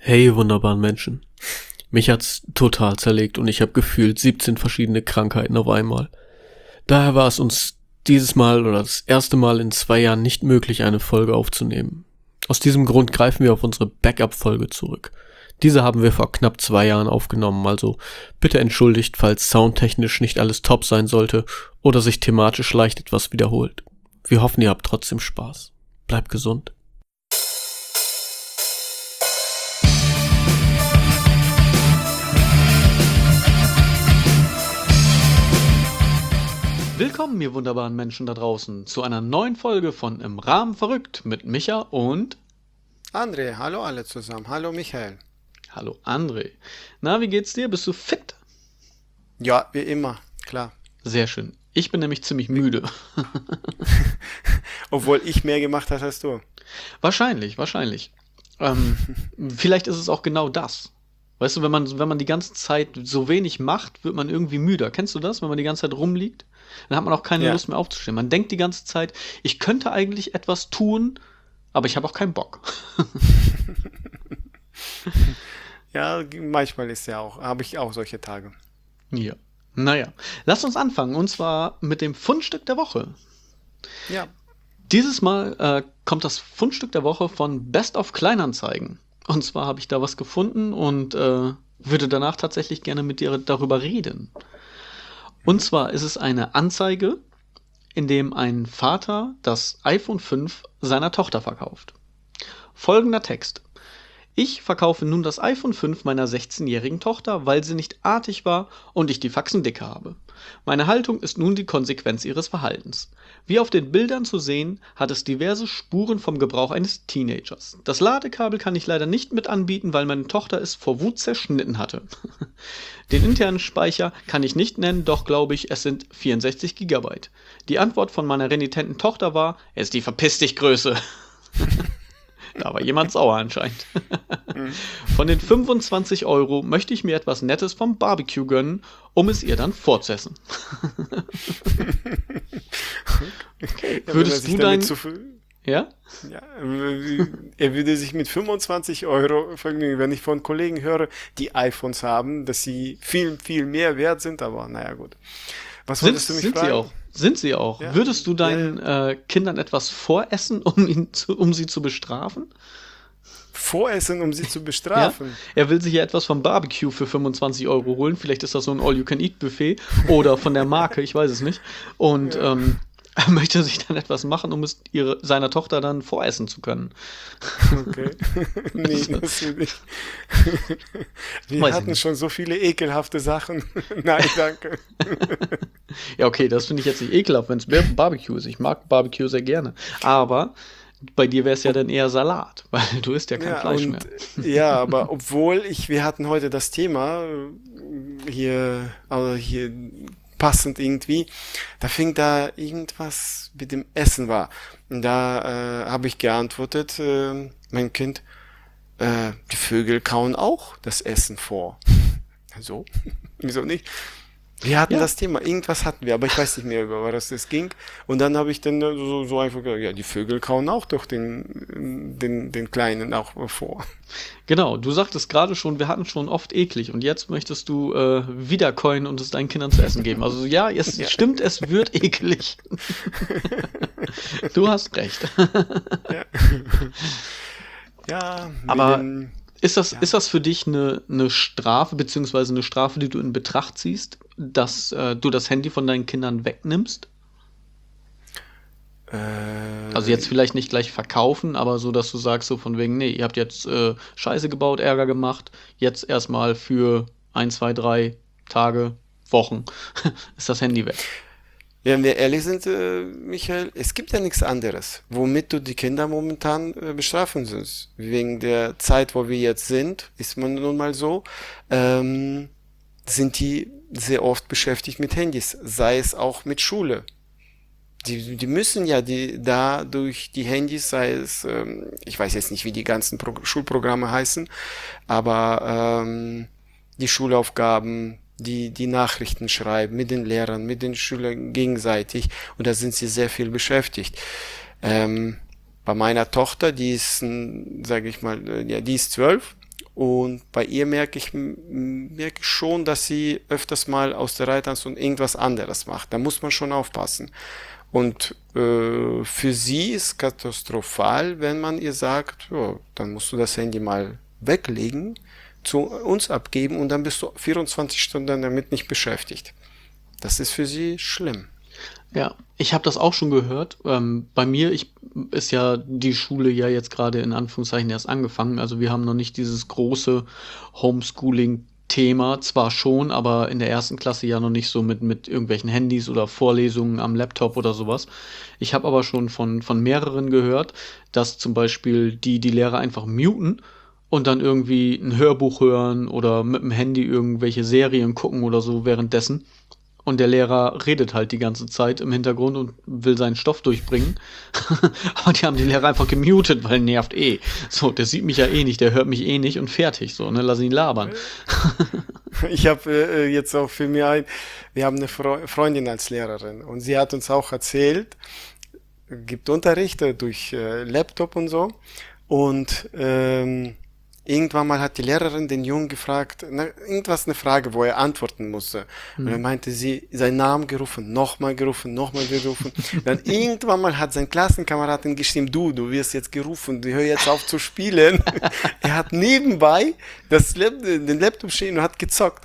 Hey, wunderbaren Menschen. Mich hat's total zerlegt und ich habe gefühlt 17 verschiedene Krankheiten auf einmal. Daher war es uns dieses Mal oder das erste Mal in 2 Jahren nicht möglich, eine Folge aufzunehmen. Aus diesem Grund greifen wir auf unsere Backup-Folge zurück. Diese haben wir vor knapp 2 Jahren aufgenommen, also bitte entschuldigt, falls soundtechnisch nicht alles top sein sollte oder sich thematisch leicht etwas wiederholt. Wir hoffen, ihr habt trotzdem Spaß. Bleibt gesund. Willkommen, ihr wunderbaren Menschen da draußen, zu einer neuen Folge von Im Rahmen verrückt mit Micha und André, hallo alle zusammen. Hallo Michael. Hallo André. Na, wie geht's dir? Bist du fit? Ja, wie immer, klar. Sehr schön. Ich bin nämlich ziemlich müde. Obwohl ich mehr gemacht habe als du. Wahrscheinlich. Vielleicht ist es auch genau das. Weißt du, wenn man die ganze Zeit so wenig macht, wird man irgendwie müder. Kennst du das? Wenn man die ganze Zeit rumliegt, dann hat man auch keine Ja. Lust mehr aufzustehen. Man denkt die ganze Zeit, ich könnte eigentlich etwas tun, aber ich habe auch keinen Bock. Ja, manchmal ist ja auch, habe ich auch solche Tage. Ja. Naja, lass uns anfangen, und zwar mit dem Fundstück der Woche. Ja, Dieses Mal kommt das Fundstück der Woche von Best of Kleinanzeigen. Und zwar habe ich da was gefunden und würde danach tatsächlich gerne mit dir darüber reden. Und zwar ist es eine Anzeige, in dem ein Vater das iPhone 5 seiner Tochter verkauft. Folgender Text. Ich verkaufe nun das iPhone 5 meiner 16-jährigen Tochter, weil sie nicht artig war und ich die Faxen dicke habe. Meine Haltung ist nun die Konsequenz ihres Verhaltens. Wie auf den Bildern zu sehen, hat es diverse Spuren vom Gebrauch eines Teenagers. Das Ladekabel kann ich leider nicht mit anbieten, weil meine Tochter es vor Wut zerschnitten hatte. Den internen Speicher kann ich nicht nennen, doch glaube ich, es sind 64 GB. Die Antwort von meiner renitenten Tochter war, es ist die Verpiss dich Größe. Da war jemand sauer anscheinend. Von den 25 € möchte ich mir etwas Nettes vom Barbecue gönnen, um es ihr dann fortzuessen. Okay. ja, Würdest du dein... Ja? Ja, er würde sich mit 25 € vergnügen, wenn ich von Kollegen höre, die iPhones haben, dass sie viel, viel mehr wert sind, aber naja, gut. Was wolltest du mich Sind fragen? sie auch. Sind sie auch. Ja, Würdest du deinen ja. Kindern etwas voressen, um sie zu bestrafen? Voressen, um sie zu Ja? bestrafen. Er will sich ja etwas vom Barbecue für 25 € holen. Vielleicht ist das so ein All-You-Can-Eat-Buffet oder von der Marke, ich weiß es nicht. Und Ja, er möchte sich dann etwas machen, um es seiner Tochter dann voressen zu können. okay. Nee, das will ich. Wir Weiß ich hatten nicht. schon so viele ekelhafte Sachen. Nein, danke. Ja, okay, das finde ich jetzt nicht ekelhaft, wenn es Barbecue ist. Ich mag Barbecue sehr gerne. Aber bei dir wäre es ja dann eher Salat, weil du isst ja kein Ja, Fleisch mehr. ja, aber wir hatten heute das Thema hier passend irgendwie, da fing da irgendwas mit dem Essen war. Und da habe ich geantwortet, mein Kind, die Vögel kauen auch das Essen vor. So, wieso nicht? Wir hatten Ja, das Thema, irgendwas hatten wir, aber ich weiß nicht mehr, über was es ging. Und dann habe ich dann so einfach gesagt, ja, die Vögel kauen auch doch den Kleinen auch vor. genau. Du sagtest gerade schon, wir hatten schon oft eklig und jetzt möchtest du wiedercoin und es deinen Kindern zu essen geben. Also ja, es Ja, stimmt, es wird eklig. Du hast recht. ja, ja, mit Aber dem, ist ja. das für dich eine Strafe, beziehungsweise eine Strafe, die du in Betracht ziehst, dass du das Handy von deinen Kindern wegnimmst? Also jetzt Äh, vielleicht nicht gleich verkaufen, aber so, dass du sagst, so von wegen, nee, ihr habt jetzt Scheiße gebaut, Ärger gemacht, jetzt erstmal für 1, 2, 3 Tage, Wochen ist das Handy weg. Wenn wir ehrlich sind, Michael, es gibt ja nichts anderes, womit du die Kinder momentan bestrafen sollst. Wegen der Zeit, wo wir jetzt sind, ist man nun mal so, ähm, sind die sehr oft beschäftigt mit Handys, sei es auch mit Schule. Die müssen ja da durch die Handys, sei es, ich weiß jetzt nicht, wie die ganzen Schulprogramme heißen, aber die Schulaufgaben, die Nachrichten schreiben mit den Lehrern, mit den Schülern gegenseitig, und da sind sie sehr viel beschäftigt. Ähm, Bei meiner Tochter, die ist, sage ich mal, ja, die ist 12, Und bei ihr merke ich schon, dass sie öfters mal aus der Reihe tanzt und irgendwas anderes macht. Da muss man schon aufpassen. Und für sie ist katastrophal, wenn man ihr sagt, ja, dann musst du das Handy mal weglegen, zu uns abgeben und dann bist du 24 Stunden damit nicht beschäftigt. Das ist für sie schlimm. Ja, ich habe das auch schon gehört. Bei mir ist ja die Schule ja jetzt gerade in Anführungszeichen erst angefangen. Also wir haben noch nicht dieses große Homeschooling-Thema, zwar schon, aber in der ersten Klasse ja noch nicht so mit irgendwelchen Handys oder Vorlesungen am Laptop oder sowas. Ich habe aber schon von mehreren gehört, dass zum Beispiel die Lehrer einfach muten und dann irgendwie ein Hörbuch hören oder mit dem Handy irgendwelche Serien gucken oder so währenddessen. Und der Lehrer redet halt die ganze Zeit im Hintergrund und will seinen Stoff durchbringen. Aber die haben den Lehrer einfach gemutet, weil nervt eh. So, der sieht mich ja eh nicht, der hört mich eh nicht und fertig. So, ne, lass ihn labern. Ich habe jetzt auch für mich wir haben eine Freundin als Lehrerin und sie hat uns auch erzählt, gibt Unterricht durch Laptop und so. Und irgendwann mal hat die Lehrerin den Jungen gefragt, eine Frage, wo er antworten musste. Und dann meinte sie, seinen Namen gerufen, nochmal gerufen, nochmal gerufen. Dann irgendwann mal hat sein Klassenkameradin geschrieben, du wirst jetzt gerufen, hör jetzt auf zu spielen. Er hat nebenbei den Laptop stehen und hat gezockt.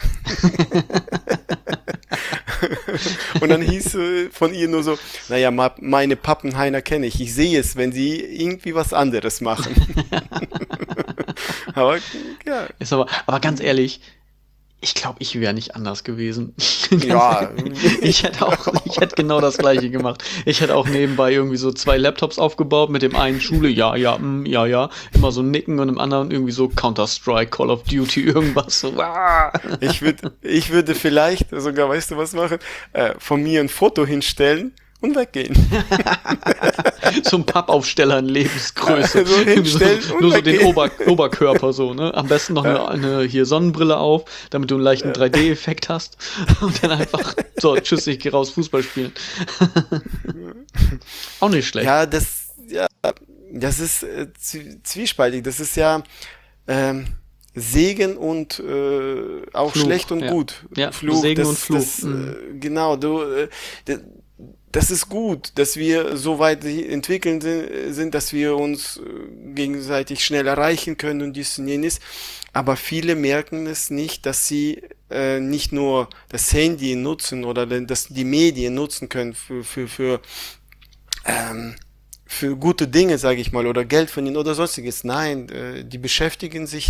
Und dann hieß von ihr nur so, naja, meine Pappenheimer kenne ich sehe es, wenn sie irgendwie was anderes machen. Aber ja. Aber ganz ehrlich, ich glaube, ich wäre nicht anders gewesen. Ja. Ich hätte genau das Gleiche gemacht. Ich hätte auch nebenbei irgendwie so 2 Laptops aufgebaut, mit dem einen Schule, ja, immer so nicken und im anderen irgendwie so Counter-Strike, Call of Duty, irgendwas so. Ich würde vielleicht sogar, weißt du was machen, von mir ein Foto hinstellen und weggehen. So ein Pappaufsteller in Lebensgröße. So hinstellen und nur so den weggehen. Oberkörper so, ne? Am besten noch eine hier Sonnenbrille auf, damit du einen leichten 3D-Effekt hast. Und dann einfach, so, tschüss, ich gehe raus Fußball spielen. Auch nicht schlecht. Ja, das ist zwiespaltig. Das ist ja Segen und auch Fluch, schlecht und ja. gut. Ja, Fluch, Segen und Fluch. Genau, das ist gut, dass wir so weit entwickelt sind, dass wir uns gegenseitig schnell erreichen können und dies und jenes. Aber viele merken es nicht, dass sie nicht nur das Handy nutzen oder dass die Medien nutzen können für gute Dinge, sage ich mal, oder Geld verdienen oder sonstiges. Nein, die beschäftigen sich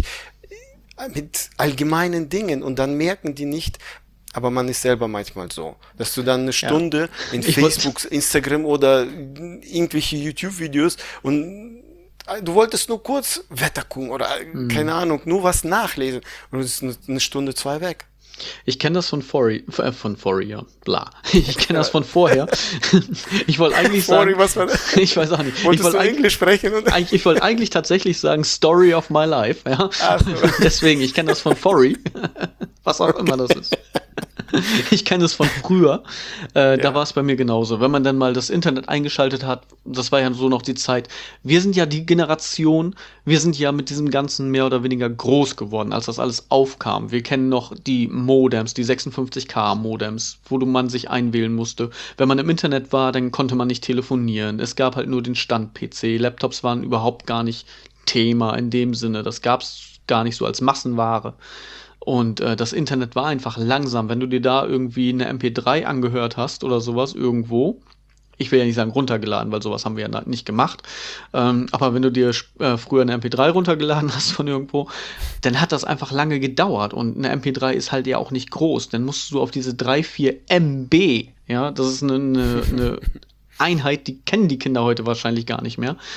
mit allgemeinen Dingen und dann merken die nicht, aber man ist selber manchmal so, dass du dann eine Stunde in Facebook, Instagram oder irgendwelche YouTube-Videos und du wolltest nur kurz Wetter gucken oder keine Ahnung, nur was nachlesen und es ist eine Stunde, 2 weg. Ich kenne das von Fori, ja, bla. Ich kenne das von vorher. Ich wollte eigentlich sagen, Was war das? ich weiß auch nicht. Wolltest du Englisch sprechen? Ich wollte eigentlich tatsächlich sagen Story of my life, ja. Ach so. Deswegen, ich kenne das von Fori, was auch immer das ist. Ich kenne es von früher. Da war es bei mir genauso. Wenn man dann mal das Internet eingeschaltet hat, das war ja so noch die Zeit. Wir sind ja die Generation, wir sind ja mit diesem Ganzen mehr oder weniger groß geworden, als das alles aufkam. Wir kennen noch die Modems, die 56K Modems, wo man sich einwählen musste. Wenn man im Internet war, dann konnte man nicht telefonieren. Es gab halt nur den Stand-PC. Laptops waren überhaupt gar nicht Thema in dem Sinne. Das gab es gar nicht so als Massenware. Und das Internet war einfach langsam. Wenn du dir da irgendwie eine MP3 angehört hast oder sowas irgendwo, ich will ja nicht sagen runtergeladen, weil sowas haben wir ja nicht gemacht, aber wenn du dir früher eine MP3 runtergeladen hast von irgendwo, dann hat das einfach lange gedauert. Und eine MP3 ist halt ja auch nicht groß. Dann musst du auf diese 3, 4 MB, ja, das ist eine Einheit, die kennen die Kinder heute wahrscheinlich gar nicht mehr,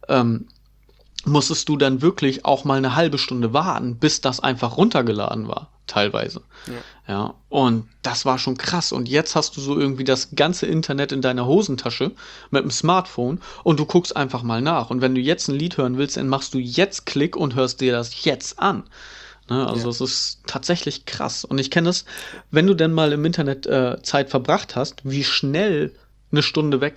musstest du dann wirklich auch mal eine halbe Stunde warten, bis das einfach runtergeladen war, teilweise. Ja, und das war schon krass. Und jetzt hast du so irgendwie das ganze Internet in deiner Hosentasche mit dem Smartphone und du guckst einfach mal nach. Und wenn du jetzt ein Lied hören willst, dann machst du jetzt Klick und hörst dir das jetzt an. Ne, also es ist tatsächlich krass. Und ich kenne es, wenn du denn mal im Internet Zeit verbracht hast, wie schnell eine Stunde weg ist.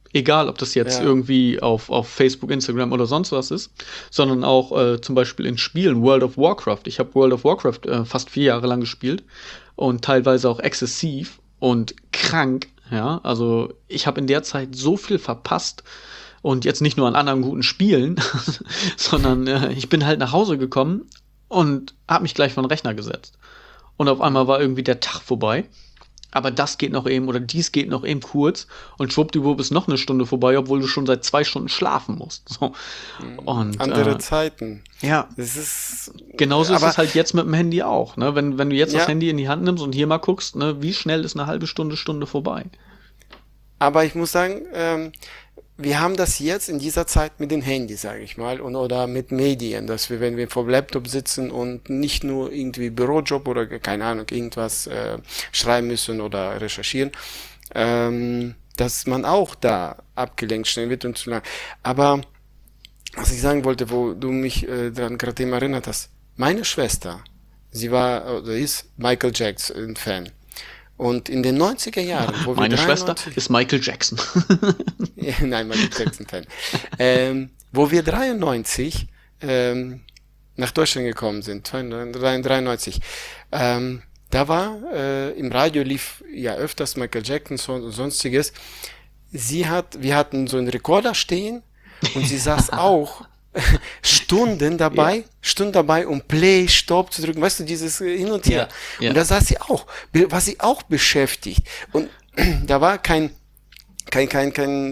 Egal, ob das jetzt Ja. irgendwie auf Facebook, Instagram oder sonst was ist, sondern auch zum Beispiel in Spielen, World of Warcraft. Ich habe World of Warcraft fast 4 Jahre lang gespielt und teilweise auch exzessiv und krank. Ja, also ich habe in der Zeit so viel verpasst und jetzt nicht nur an anderen guten Spielen, sondern ich bin halt nach Hause gekommen und habe mich gleich vor den Rechner gesetzt. Und auf einmal war irgendwie der Tag vorbei. Aber das geht noch eben oder dies geht noch eben kurz und schwuppdiwupp ist noch eine Stunde vorbei, obwohl du schon seit 2 Stunden schlafen musst. So. Und Andere Zeiten. ja, Das ist, genauso ist aber es halt jetzt mit dem Handy auch. Ne? Wenn du jetzt das ja, Handy in die Hand nimmst und hier mal guckst, ne, wie schnell ist eine halbe Stunde, Stunde vorbei. aber ich muss sagen, wir haben das jetzt in dieser Zeit mit den Handys, sage ich mal, und oder mit Medien, dass wir, wenn wir vor dem Laptop sitzen und nicht nur irgendwie Bürojob oder keine Ahnung, irgendwas schreiben müssen oder recherchieren, dass man auch da abgelenkt schnell wird und zu lang. Aber was ich sagen wollte, wo du mich daran gerade eben erinnert hast, meine Schwester, sie war oder ist Michael Jackson Fan. Und in den 90er Jahren, wo wir Meine Schwester 93, ist Michael Jackson. nein, Michael Jackson-Fan. Wo wir 93 nach Deutschland gekommen sind, 93, da war im Radio lief ja öfters Michael Jackson und sonstiges. Wir hatten so einen Rekorder stehen und sie saß auch Ja, Stunden dabei, um Play, Stopp zu drücken, weißt du, dieses Hin und ja, Her. Und ja. da saß sie auch, war sie auch beschäftigt. Und da war kein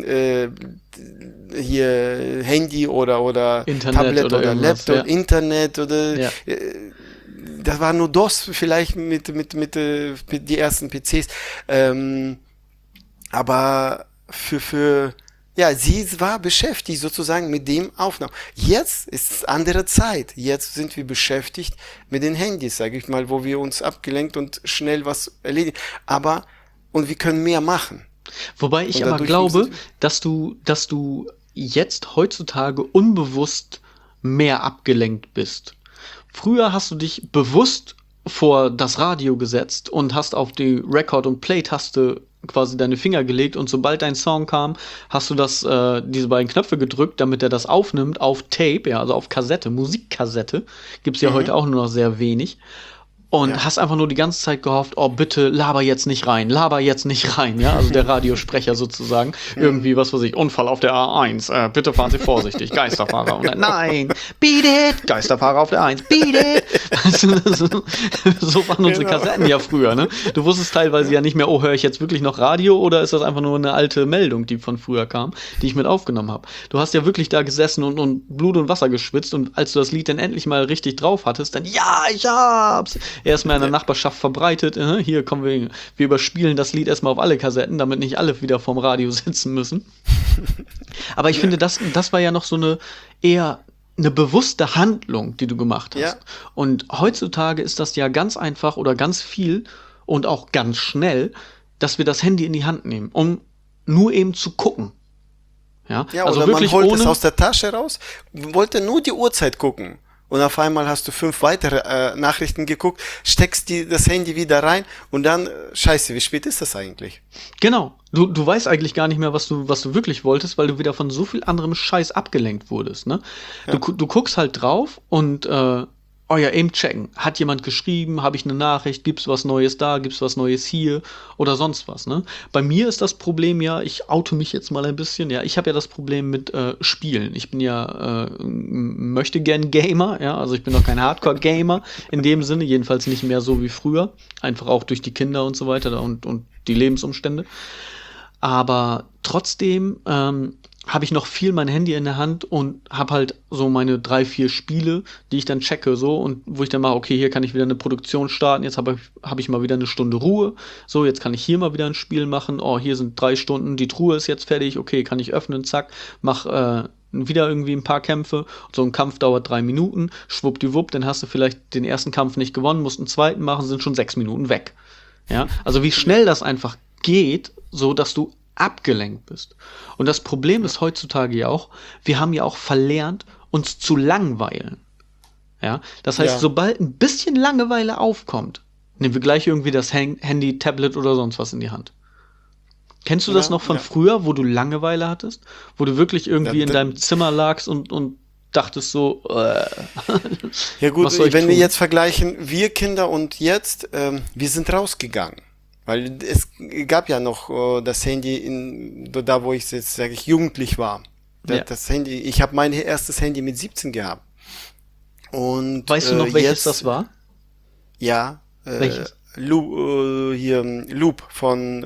hier Handy oder Internet Tablet oder oder irgendwas, Laptop, ja. Internet oder Ja. das war nur DOS vielleicht mit die ersten PCs. Aber ja, sie war beschäftigt sozusagen mit dem Aufnahmen. Jetzt ist es andere Zeit. Jetzt sind wir beschäftigt mit den Handys, sage ich mal, wo wir uns abgelenkt und schnell was erledigen. Und wir können mehr machen. Wobei ich Und aber dadurch glaube, sind wir, dass du jetzt heutzutage unbewusst mehr abgelenkt bist. Früher hast du dich bewusst vor das Radio gesetzt und hast auf die Record- und Play-Taste quasi deine Finger gelegt und sobald dein Song kam, hast du diese beiden Knöpfe gedrückt, damit er das aufnimmt auf Tape, ja, also auf Kassette, Musikkassette. Gibt's ja heute mhm, auch nur noch sehr wenig. Und ja. hast einfach nur die ganze Zeit gehofft, oh bitte laber jetzt nicht rein, laber jetzt nicht rein, ja, also der Radiosprecher sozusagen, Mhm. irgendwie, was weiß ich, Unfall auf der A1, bitte fahren Sie vorsichtig, Geisterfahrer, und dann, nein, beat it, Geisterfahrer auf der A1, beat it, weißt du, so waren unsere Genau. Kassetten ja früher, ne, du wusstest teilweise ja nicht mehr, oh, höre ich jetzt wirklich noch Radio oder ist das einfach nur eine alte Meldung, die von früher kam, die ich mit aufgenommen habe. Du hast ja wirklich da gesessen und Blut und Wasser geschwitzt und als du das Lied dann endlich mal richtig drauf hattest, dann, ja, ich hab's, erstmal in der Ja. Nachbarschaft verbreitet. Hier kommen wir überspielen das Lied erstmal auf alle Kassetten, damit nicht alle wieder vorm Radio sitzen müssen. Aber ich finde, Ja. das war ja noch so eher eine bewusste Handlung, die du gemacht Ja. hast. Und heutzutage ist das ja ganz einfach oder ganz viel und auch ganz schnell, dass wir das Handy in die Hand nehmen, um nur eben zu gucken. Ja, Ja, also oder man wirklich holt es ohne. aus der Tasche raus, wollte nur die Uhrzeit gucken. Und auf einmal hast du 5 weitere Nachrichten geguckt, steckst das Handy wieder rein und dann, scheiße, wie spät ist das eigentlich? Genau. Du weißt eigentlich gar nicht mehr, was du wirklich wolltest, weil du wieder von so viel anderem Scheiß abgelenkt wurdest, ne? Ja. Du guckst halt drauf und, oh ja, eben checken. Hat jemand geschrieben? Habe ich eine Nachricht? Gibt's was Neues da? Gibt's was Neues hier? Oder sonst was, ne? Bei mir ist das Problem ja, ich oute mich jetzt mal ein bisschen, ja, ich habe ja das Problem mit Spielen. Ich bin ja möchte gern Gamer, ja, also ich bin noch kein Hardcore-Gamer in dem Sinne, jedenfalls nicht mehr so wie früher. Einfach auch durch die Kinder und so weiter und die Lebensumstände. Aber trotzdem habe ich noch viel mein Handy in der Hand und habe halt so meine 3, 4 Spiele, die ich dann checke so und wo ich dann mache, okay, hier kann ich wieder eine Produktion starten, jetzt hab ich mal wieder eine Stunde Ruhe, so, jetzt kann ich hier mal wieder ein Spiel machen, oh, hier sind 3 Stunden, die Truhe ist jetzt fertig, okay, kann ich öffnen, zack, mach wieder irgendwie ein paar Kämpfe, so ein Kampf dauert 3 Minuten, schwuppdiwupp, dann hast du vielleicht den ersten Kampf nicht gewonnen, musst einen zweiten machen, sind schon 6 Minuten weg. Ja, also wie schnell das einfach geht, so dass du abgelenkt bist. Und das Problem ist heutzutage ja auch, wir haben ja auch verlernt, uns zu langweilen. Ja, das heißt, Ja. sobald ein bisschen Langeweile aufkommt, nehmen wir gleich irgendwie das Handy, Tablet oder sonst was in die Hand. Kennst du das Ja, noch von ja. früher, wo du Langeweile hattest? Wo du wirklich Ja, irgendwie in deinem Zimmer lagst und dachtest so, ja gut, was soll ich wenn wir tun? jetzt vergleichen, wir Kinder und jetzt, wir sind rausgegangen. Weil es gab ja noch das Handy da wo ich jetzt, sage ich, jugendlich war. Ja. Das Handy, ich habe mein erstes Handy mit 17 gehabt. Und Weißt du noch, welches das jetzt, war? ja, Welches? Loop von,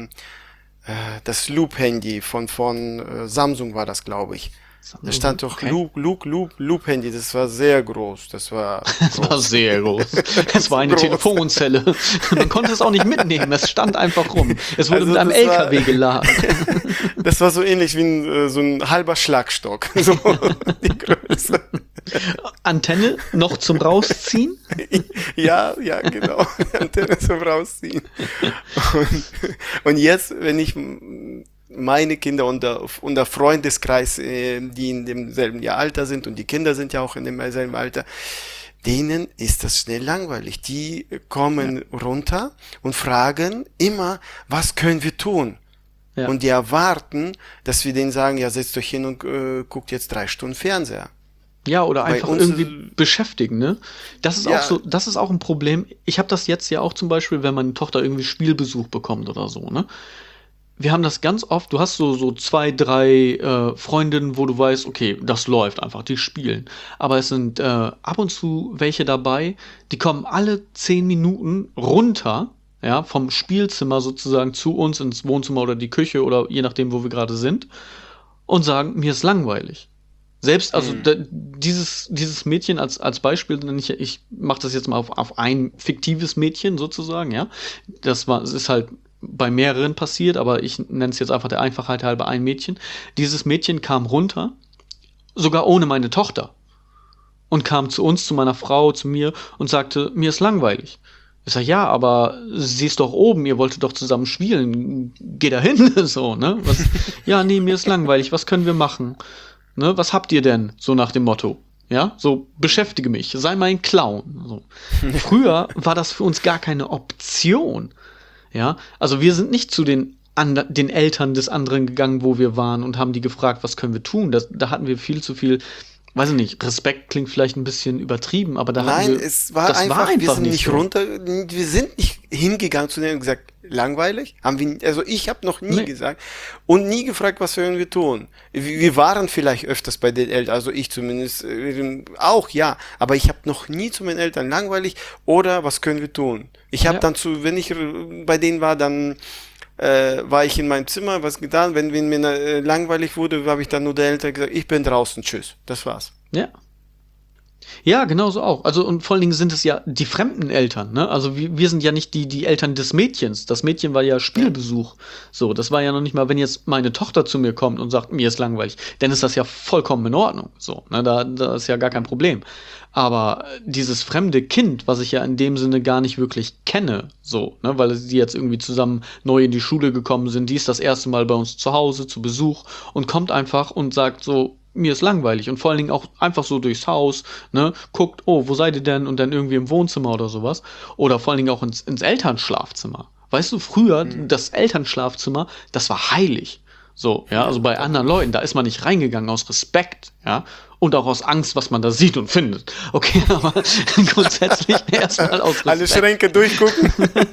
das Loop-Handy von Samsung war das, glaube ich. Da stand doch Okay. Loop-Handy, das war sehr groß, das war Es war groß. sehr groß. Es war eine Groß. Telefonzelle. Man konnte es auch nicht mitnehmen. Es stand einfach rum. Es wurde mit Also einem das war, LKW geladen. das war so ähnlich wie so ein halber Schlagstock, so die Größe. Antenne noch zum Rausziehen. Ja, ja, genau. Antenne zum Rausziehen. Und, und jetzt, wenn ich meine Kinder unter Freundeskreis, die in demselben Jahr Alter sind und die Kinder sind ja auch in demselben Alter, denen ist das schnell langweilig. Die Ja, kommen runter und fragen immer, was können wir tun? ja. Und die erwarten, dass wir denen sagen, ja, setzt euch hin und guckt jetzt 3 Stunden Fernseher. Ja, oder Bei einfach uns irgendwie ist, beschäftigen, ne? Das ist auch ja, so, das ist auch ein Problem. Ich habe das jetzt ja auch zum Beispiel, wenn meine Tochter irgendwie Spielbesuch bekommt oder so, ne? Wir haben das ganz oft, du hast so zwei, drei Freundinnen, wo du weißt, okay, das läuft einfach, die spielen. Aber es sind ab und zu welche dabei, die kommen alle 10 Minuten runter, ja, vom Spielzimmer sozusagen zu uns ins Wohnzimmer oder die Küche oder je nachdem, wo wir gerade sind, und sagen, mir ist langweilig. Selbst, also hm, dieses Mädchen als Beispiel, ich mache das jetzt mal auf ein fiktives Mädchen sozusagen, ja. Es ist halt bei mehreren passiert, aber ich nenne es jetzt einfach der Einfachheit halber ein Mädchen. Dieses Mädchen kam runter, sogar ohne meine Tochter, und kam zu uns, zu meiner Frau, zu mir und sagte, mir ist langweilig. Ich sag, ja, aber sie ist doch oben, ihr wolltet doch zusammen spielen. Geh da hin, so, ne? Ja, nee, mir ist langweilig, was können wir machen? Ne, was habt ihr denn? So nach dem Motto. Ja, so beschäftige mich, sei mein Clown. So. Früher war das für uns gar keine Option. Ja, also wir sind nicht zu den Eltern des anderen gegangen, wo wir waren und haben die gefragt, was können wir tun. Da hatten wir viel zu viel, weiß ich nicht, Respekt klingt vielleicht ein bisschen übertrieben, aber nein, es war das war einfach, wir einfach sind nicht nicht so. runter, wir sind nicht hingegangen zu denen und gesagt, langweilig? Haben wir, also ich habe noch nie Nee, gesagt und nie gefragt, was sollen wir tun. Wir waren vielleicht öfters bei den Eltern, also ich zumindest auch, ja, aber ich habe noch nie zu meinen Eltern langweilig oder was können wir tun. Ich habe ja, dann wenn ich bei denen war, dann war ich in meinem Zimmer, was getan, wenn mir langweilig wurde, habe ich dann nur der Eltern gesagt, ich bin draußen, tschüss, das war's. ja. Ja, genauso auch. Also, und vor allen Dingen sind es ja die fremden Eltern, ne? Also, wir sind ja nicht die Eltern des Mädchens. Das Mädchen war ja Ja. Spielbesuch. So, das war ja noch nicht mal, wenn jetzt meine Tochter zu mir kommt und sagt, mir ist langweilig, dann ist das ja vollkommen in Ordnung. So, ne? Da ist ja gar kein Problem. Aber dieses fremde Kind, was ich ja in dem Sinne gar nicht wirklich kenne, so, ne, weil sie jetzt irgendwie zusammen neu in die Schule gekommen sind, die ist das erste Mal bei uns zu Hause zu Besuch und kommt einfach und sagt so, mir ist langweilig und vor allen Dingen auch einfach so durchs Haus, ne, guckt, oh, wo seid ihr denn? Und dann irgendwie im Wohnzimmer oder sowas. Oder vor allen Dingen auch ins Elternschlafzimmer. Weißt du, früher, Hm. das Elternschlafzimmer, das war heilig. So, ja, also Ja, bei anderen Leuten, da ist man nicht reingegangen aus Respekt, ja, und auch aus Angst, was man da sieht und findet. Okay, aber grundsätzlich erstmal aus alle Respekt. Schränke durchgucken,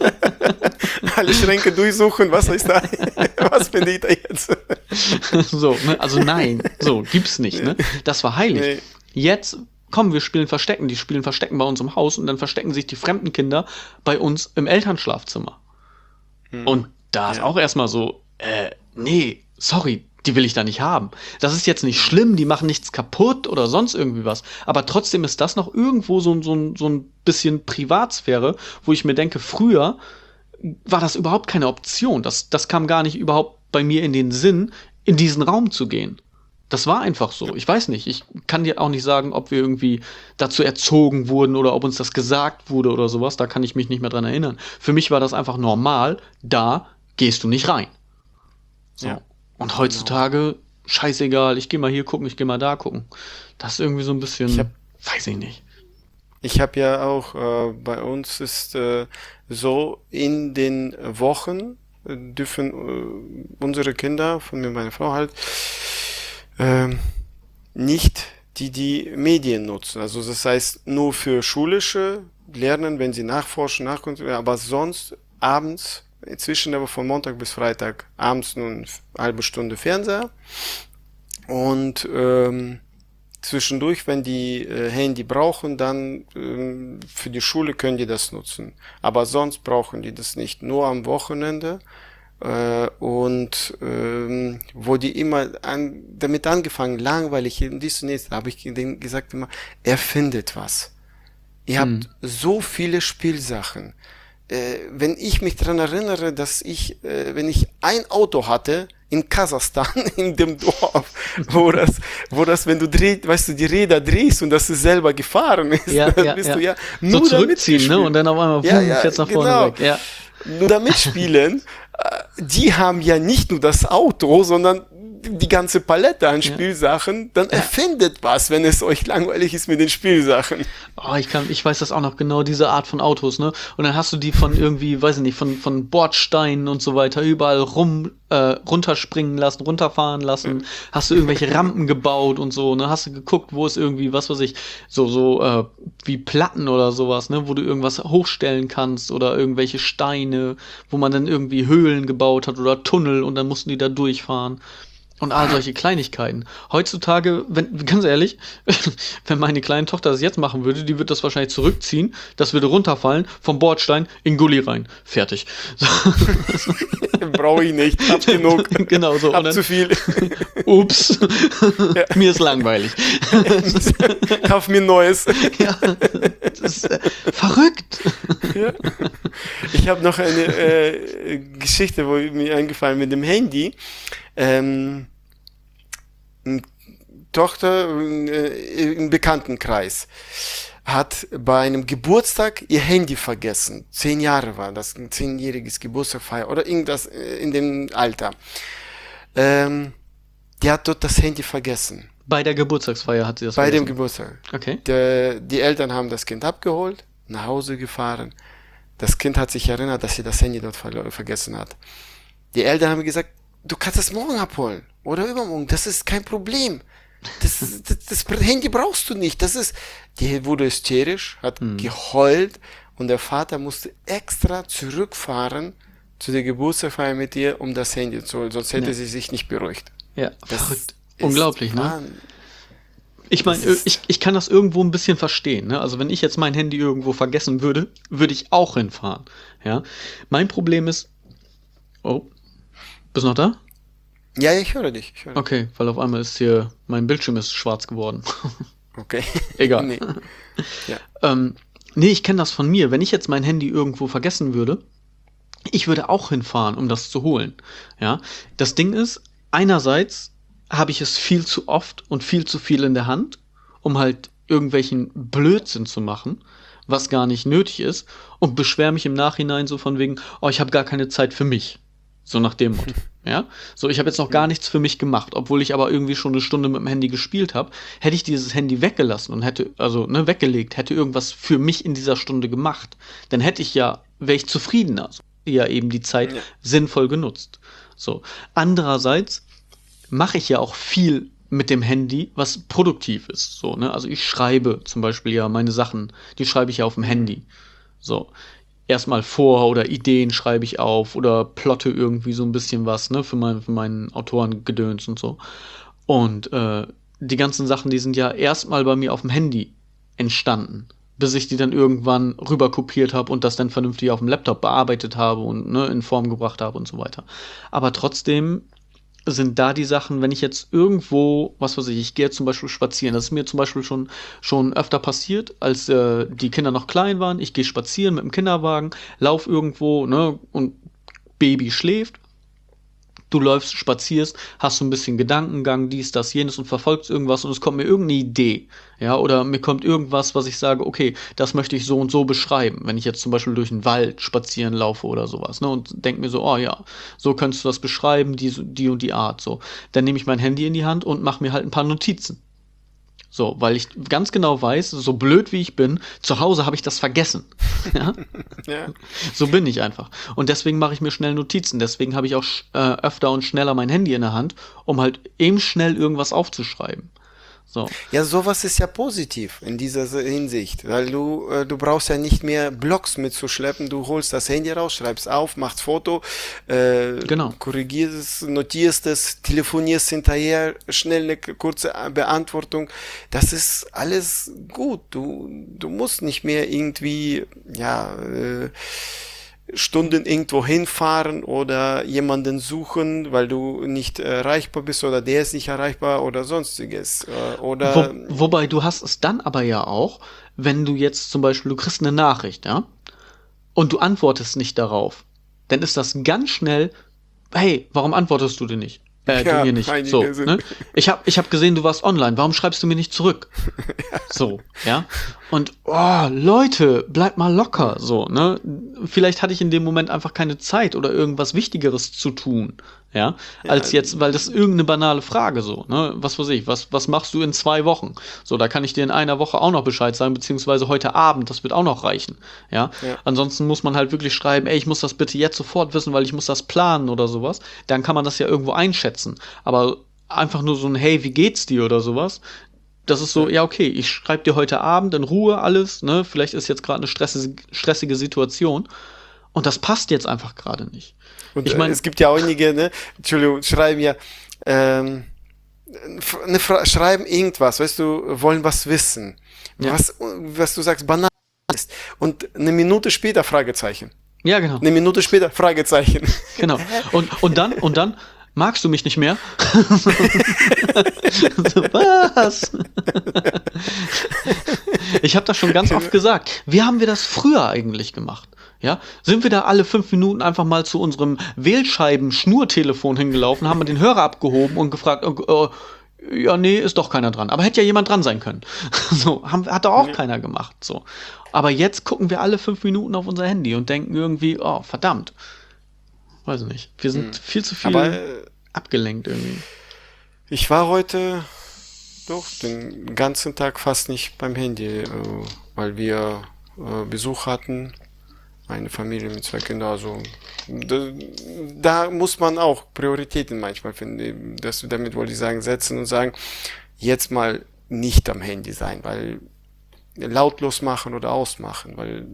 alle Schränke durchsuchen, was ist da, was finde ich da jetzt? So, ne, also nein, so, gibt's nicht, Nee, ne? Das war heilig. nee. Jetzt, komm, wir spielen Verstecken. Die spielen Verstecken bei uns im Haus und dann verstecken sich die fremden Kinder bei uns im Elternschlafzimmer. Hm. Und da ist Ja. auch erstmal so, nee, sorry, die will ich da nicht haben. Das ist jetzt nicht Hm. schlimm, die machen nichts kaputt oder sonst irgendwie was. Aber trotzdem ist das noch irgendwo so ein bisschen Privatsphäre, wo ich mir denke, früher war das überhaupt keine Option. Das kam gar nicht überhaupt bei mir in den Sinn, in diesen Raum zu gehen. Das war einfach so. Ich weiß nicht. Ich kann dir auch nicht sagen, ob wir irgendwie dazu erzogen wurden oder ob uns das gesagt wurde oder sowas. Da kann ich mich nicht mehr dran erinnern. Für mich war das einfach normal. Da gehst du nicht rein. Ja, So. Und genau. heutzutage, scheißegal, ich gehe mal hier gucken, ich gehe mal da gucken. Das ist irgendwie so ein Ich habe bisschen, weiß ich nicht. ich hab ja auch, bei uns ist so in den Wochen, dürfen unsere Kinder, von mir und meiner Frau halt, ähm, nicht die Medien nutzen. Also das heißt nur für schulische Lernen, wenn sie nachforschen, nachkontrollieren, aber sonst abends, zwischen aber von Montag bis Freitag, abends nur eine halbe Stunde Fernseher und zwischendurch, wenn die Handy brauchen, dann für die Schule können die das nutzen. Aber sonst brauchen die das nicht. Nur am Wochenende. Und wo die immer damit angefangen, langweilig und dies und das, da habe ich denen gesagt immer, erfindet was. Ihr habt so viele Spielsachen. Wenn ich mich daran erinnere, dass wenn ich ein Auto hatte, in Kasachstan, in dem Dorf, wo das, wenn du weißt du, die Räder drehst und das ist selber gefahren ist, Ja, dann ja, bist ja. du ja So nur damit zurückziehen, ne? gespielt. Und dann auf einmal Ja, boom, fährt's nach vorne genau. weg. Ja. Nur damit spielen, die haben ja nicht nur das Auto, sondern die ganze Palette an Ja. Spielsachen. Dann erfindet was, wenn es euch langweilig ist mit den Spielsachen. Oh, ich weiß das auch noch genau, diese Art von Autos, ne? Und dann hast du die von irgendwie, weiß ich nicht, von Bordsteinen und so weiter überall runterspringen lassen, runterfahren lassen. Hast du irgendwelche Rampen gebaut und so, ne? Hast du geguckt, wo es irgendwie, was weiß ich, wie Platten oder sowas, ne? Wo du irgendwas hochstellen kannst oder irgendwelche Steine, wo man dann irgendwie Höhlen gebaut hat oder Tunnel und dann mussten die da durchfahren. Und all solche Kleinigkeiten. Heutzutage, ganz ehrlich, wenn meine kleine Tochter das jetzt machen würde, die würde das wahrscheinlich zurückziehen, das würde runterfallen, vom Bordstein in den Gully rein. Fertig. So. Brauche ich nicht, hab genug, Genau so. Und hab dann, zu viel. ups, mir ist langweilig. Kauf mir Neues. Ja, das ist verrückt. Ja. Ich habe noch eine Geschichte, wo mir eingefallen mit dem Handy. Eine Tochter im Bekanntenkreis hat bei einem Geburtstag ihr Handy vergessen. 10 Jahre war das, ein 10-jähriges Geburtstagfeier oder irgendwas in dem Alter. Die hat dort das Handy vergessen. Bei der Geburtstagsfeier hat sie das Bei dem vergessen. Geburtstag. Okay. Die Eltern haben das Kind abgeholt, nach Hause gefahren. Das Kind hat sich erinnert, dass sie das Handy dort vergessen hat. Die Eltern haben gesagt, du kannst es morgen abholen oder übermorgen, das ist kein Problem. Das Handy brauchst du nicht. Die wurde hysterisch, hat geheult und der Vater musste extra zurückfahren zu der Geburtstagsfeier mit ihr, um das Handy zu holen, sonst hätte Ja. sie sich nicht beruhigt. Ja, Das verrückt. ist Unglaublich, ne? Wahnsinn. Ich meine, Das ist- ich kann das irgendwo ein bisschen verstehen, ne? Also wenn ich jetzt mein Handy irgendwo vergessen würde, würde ich auch hinfahren, ja? Mein Problem ist, oh, bist du noch da? Ja, ich höre dich. Ich höre dich. Okay, weil auf einmal ist hier, mein Bildschirm ist schwarz geworden. Okay. Egal. Nee. Ja. Nee, ich kenne das von mir. Wenn ich jetzt mein Handy irgendwo vergessen würde, ich würde auch hinfahren, um das zu holen. Ja, das Ding ist, einerseits habe ich es viel zu oft und viel zu viel in der Hand, um halt irgendwelchen Blödsinn zu machen, was gar nicht nötig ist, und beschwere mich im Nachhinein so von wegen, oh, ich habe gar keine Zeit für mich. So nach dem Motto. Ja, so ich habe jetzt noch gar nichts für mich gemacht, obwohl ich aber irgendwie schon eine Stunde mit dem Handy gespielt habe. Hätte ich dieses Handy weggelassen und weggelegt, hätte irgendwas für mich in dieser Stunde gemacht, dann wäre ich zufriedener. Also, ja, eben die Zeit Ja. sinnvoll genutzt. So. Andererseits mache ich ja auch viel mit dem Handy, was produktiv ist. So, ne? Also ich schreibe zum Beispiel ja meine Sachen, die schreibe ich ja auf dem Handy. So. Erstmal vor oder Ideen schreibe ich auf oder plotte irgendwie so ein bisschen was, ne, für meinen Autorengedöns und so. Und die ganzen Sachen, die sind ja erstmal bei mir auf dem Handy entstanden, bis ich die dann irgendwann rüber kopiert habe und das dann vernünftig auf dem Laptop bearbeitet habe und ne, in Form gebracht habe und so weiter. Aber trotzdem sind da die Sachen, wenn ich jetzt irgendwo, was weiß ich gehe zum Beispiel spazieren. Das ist mir zum Beispiel schon öfter passiert, als die Kinder noch klein waren. Ich gehe spazieren mit dem Kinderwagen, lauf irgendwo, ne, und Baby schläft. Du läufst, spazierst, hast so ein bisschen Gedankengang, dies, das, jenes und verfolgst irgendwas und es kommt mir irgendeine Idee, ja, oder mir kommt irgendwas, was ich sage, okay, das möchte ich so und so beschreiben, wenn ich jetzt zum Beispiel durch den Wald spazieren laufe oder sowas, ne, und denk mir so, oh ja, so könntest du das beschreiben, die und die Art, so. Dann nehme ich mein Handy in die Hand und mache mir halt ein paar Notizen. So, weil ich ganz genau weiß, so blöd wie ich bin, zu Hause habe ich das vergessen. Ja? Ja. So bin ich einfach. Und deswegen mache ich mir schnell Notizen. Deswegen habe ich auch öfter und schneller mein Handy in der Hand, um halt eben schnell irgendwas aufzuschreiben. So, Ja, sowas ist ja positiv in dieser Hinsicht, weil du brauchst ja nicht mehr Blogs mitzuschleppen. Du holst das Handy raus, schreibst auf, machst Foto, genau. korrigierst es, notierst es, telefonierst hinterher, schnell eine kurze Beantwortung. Das ist alles gut. Du musst nicht mehr irgendwie, ja, Stunden irgendwo hinfahren oder jemanden suchen, weil du nicht erreichbar bist oder der ist nicht erreichbar oder sonstiges. Oder Wobei du hast es dann aber ja auch, wenn du jetzt zum Beispiel, du kriegst eine Nachricht, ja, und du antwortest nicht darauf, dann ist das ganz schnell, hey, warum antwortest du denn nicht? Du ja, mir nicht. einige So, sind. ne? Ich hab gesehen, du warst online, warum schreibst du mir nicht zurück? So, ja. Und, oh, Leute, bleibt mal locker, so, ne? Vielleicht hatte ich in dem Moment einfach keine Zeit oder irgendwas Wichtigeres zu tun, ja, Ja, als jetzt, weil das ist irgendeine banale Frage, so, ne? Was weiß ich, was machst du in 2 Wochen? So, da kann ich dir in einer Woche auch noch Bescheid sagen, beziehungsweise heute Abend, das wird auch noch reichen, ja. ja, Ansonsten muss man halt wirklich schreiben, ey, ich muss das bitte jetzt sofort wissen, weil ich muss das planen oder sowas. Dann kann man das ja irgendwo einschätzen. Aber einfach nur so ein, hey, wie geht's dir oder sowas, das ist so, ja. ja, okay, ich schreibe dir heute Abend in Ruhe alles, ne? Vielleicht ist jetzt gerade eine stressige Situation und das passt jetzt einfach gerade nicht. Und Ich meine, es gibt ja einige, ne, Entschuldigung, schreiben ja, ähm, schreiben irgendwas, weißt du, wollen was wissen. ja, Was du sagst, banal ist. Und eine Minute später Fragezeichen. ja, genau, Eine Minute später Fragezeichen. genau. Und dann magst du mich nicht mehr? So, was? Ich habe das schon ganz oft gesagt. Wie haben wir das früher eigentlich gemacht? Ja, sind wir da alle 5 Minuten einfach mal zu unserem Wählscheiben-Schnurtelefon hingelaufen, haben wir den Hörer abgehoben und gefragt, ja, nee, ist doch keiner dran. Aber hätte ja jemand dran sein können. So, hat doch auch Ja, keiner gemacht. So. Aber jetzt gucken wir alle 5 Minuten auf unser Handy und denken irgendwie, oh, verdammt. Weiß nicht. Wir sind viel zu aber viel abgelenkt irgendwie. ich war heute doch den ganzen Tag fast nicht beim Handy, weil wir Besuch hatten. Eine Familie mit 2 Kindern, also da, da muss man auch Prioritäten manchmal finden. Damit wollte ich sagen, setzen und sagen, jetzt mal nicht am Handy sein, weil lautlos machen oder ausmachen, weil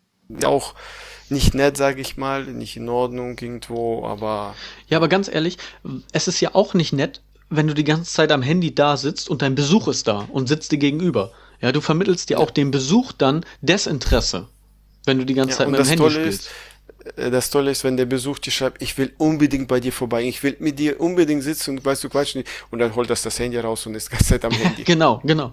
auch nicht nett, sage ich mal, nicht in Ordnung irgendwo, aber Ja, aber ganz ehrlich, es ist ja auch nicht nett, wenn du die ganze Zeit am Handy da sitzt und dein Besuch ist da und sitzt dir gegenüber. Ja, du vermittelst dir ja. auch dem Besuch dann Desinteresse, wenn du die ganze Ja, Zeit und mit dem Handy spielst. Das Tolle ist, wenn der Besuch dir schreibt, ich will unbedingt bei dir vorbei, ich will mit dir unbedingt sitzen und weißt du, quatschen nicht. Und dann holt das Handy raus und ist die ganze Zeit am Handy. Genau, genau.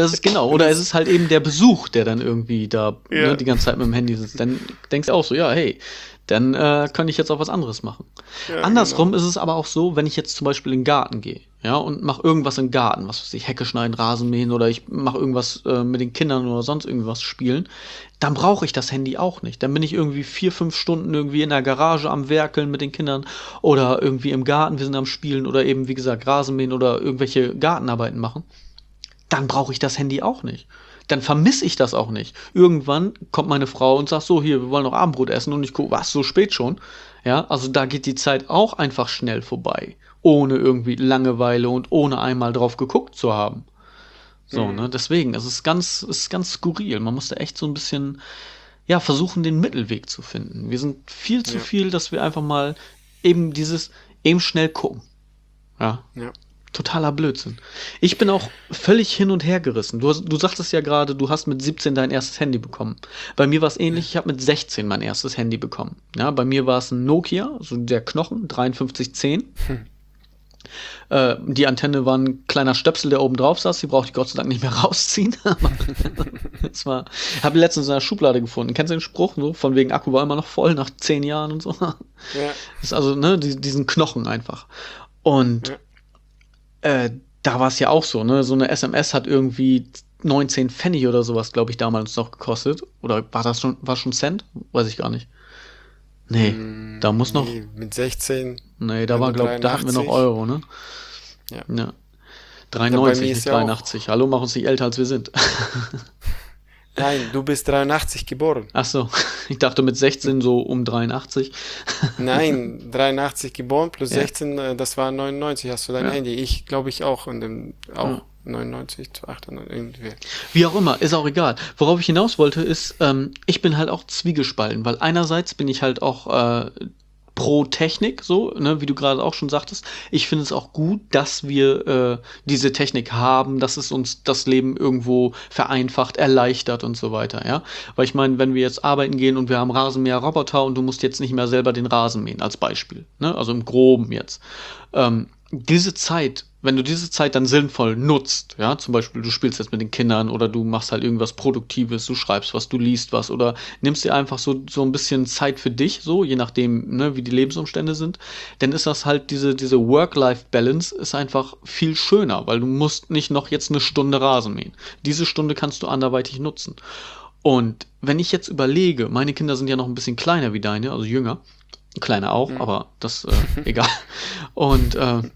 Und Oder es das, ist halt eben der Besuch, der dann irgendwie da, ne, ja, die ganze Zeit mit dem Handy sitzt. Dann denkst du auch so, ja, hey, dann kann ich jetzt auch was anderes machen. ja, Andersrum genau. ist es aber auch so, wenn ich jetzt zum Beispiel in den Garten gehe, ja, und mache irgendwas im Garten, was weiß ich, Hecke schneiden, Rasen mähen oder ich mache irgendwas mit den Kindern oder sonst irgendwas spielen, dann brauche ich das Handy auch nicht. Dann bin ich irgendwie 4, 5 Stunden irgendwie in der Garage am Werkeln mit den Kindern oder irgendwie im Garten, wir sind am Spielen oder eben, wie gesagt, Rasen mähen oder irgendwelche Gartenarbeiten machen. Dann brauche ich das Handy auch nicht. Dann vermisse ich das auch nicht. Irgendwann kommt meine Frau und sagt so, hier, wir wollen noch Abendbrot essen und ich gucke, was, so spät schon? Ja, also da geht die Zeit auch einfach schnell vorbei, ohne irgendwie Langeweile und ohne einmal drauf geguckt zu haben. So, Hm, ne, deswegen, es ist ganz skurril. Man musste echt so ein bisschen, ja, versuchen, den Mittelweg zu finden. Wir sind viel zu ja, viel, dass wir einfach mal eben eben schnell gucken. Ja, ja. totaler Blödsinn. Ich bin auch völlig hin und her gerissen. Du sagtest ja gerade, du hast mit 17 dein erstes Handy bekommen. Bei mir war es ähnlich, ich habe mit 16 mein erstes Handy bekommen. Ja, bei mir war es ein Nokia, so der Knochen, 5310. Die Antenne war ein kleiner Stöpsel, der oben drauf saß. Die brauchte ich Gott sei Dank nicht mehr rausziehen. Das war, habe letztens in einer Schublade gefunden. Kennst du den Spruch? So, von wegen Akku war immer noch voll nach 10 Jahren und so. Das Ja, ist also, ne, diesen Knochen einfach. Und ja. da war es ja auch so, ne? So eine SMS hat irgendwie 19 Pfennig oder sowas, glaube ich, damals noch gekostet. Oder war schon Cent? Weiß ich gar nicht. Nee, da muss noch, Nee, mit 16, nee, da wenn war, du glaube da hatten wir noch 83, Euro, ne? ja, Ja. Ja, bei 93, mir ist nicht ja auch. 83. Hallo, mach uns nicht älter, als wir sind. Nein, du bist 83 geboren. Ach so, ich dachte mit 16 so um 83. Nein, 83 geboren plus Ja, 16, das war 99, hast du dein ja, Handy. Ich glaube ich auch und dem ja. auch 99, 98 irgendwie. Wie auch immer, ist auch egal. Worauf ich hinaus wollte, ist, ich bin halt auch zwiegespalten, weil einerseits bin ich halt auch pro Technik, so, ne, wie du gerade auch schon sagtest. Ich finde es auch gut, dass wir diese Technik haben, dass es uns das Leben irgendwo vereinfacht, erleichtert und so weiter, ja. Weil ich meine, wenn wir jetzt arbeiten gehen und wir haben Rasenmäher-Roboter und du musst jetzt nicht mehr selber den Rasen mähen, als Beispiel, ne, also im Groben jetzt. Diese Zeit, wenn du diese Zeit dann sinnvoll nutzt, ja, zum Beispiel du spielst jetzt mit den Kindern oder du machst halt irgendwas Produktives, du schreibst was, du liest was oder nimmst dir einfach so ein bisschen Zeit für dich, so, je nachdem, ne, wie die Lebensumstände sind, dann ist das halt diese Work-Life-Balance ist einfach viel schöner, weil du musst nicht noch jetzt eine Stunde Rasen mähen. Diese Stunde kannst du anderweitig nutzen. Und wenn ich jetzt überlege, meine Kinder sind ja noch ein bisschen kleiner wie deine, also jünger, kleiner auch, Hm. aber das egal. Und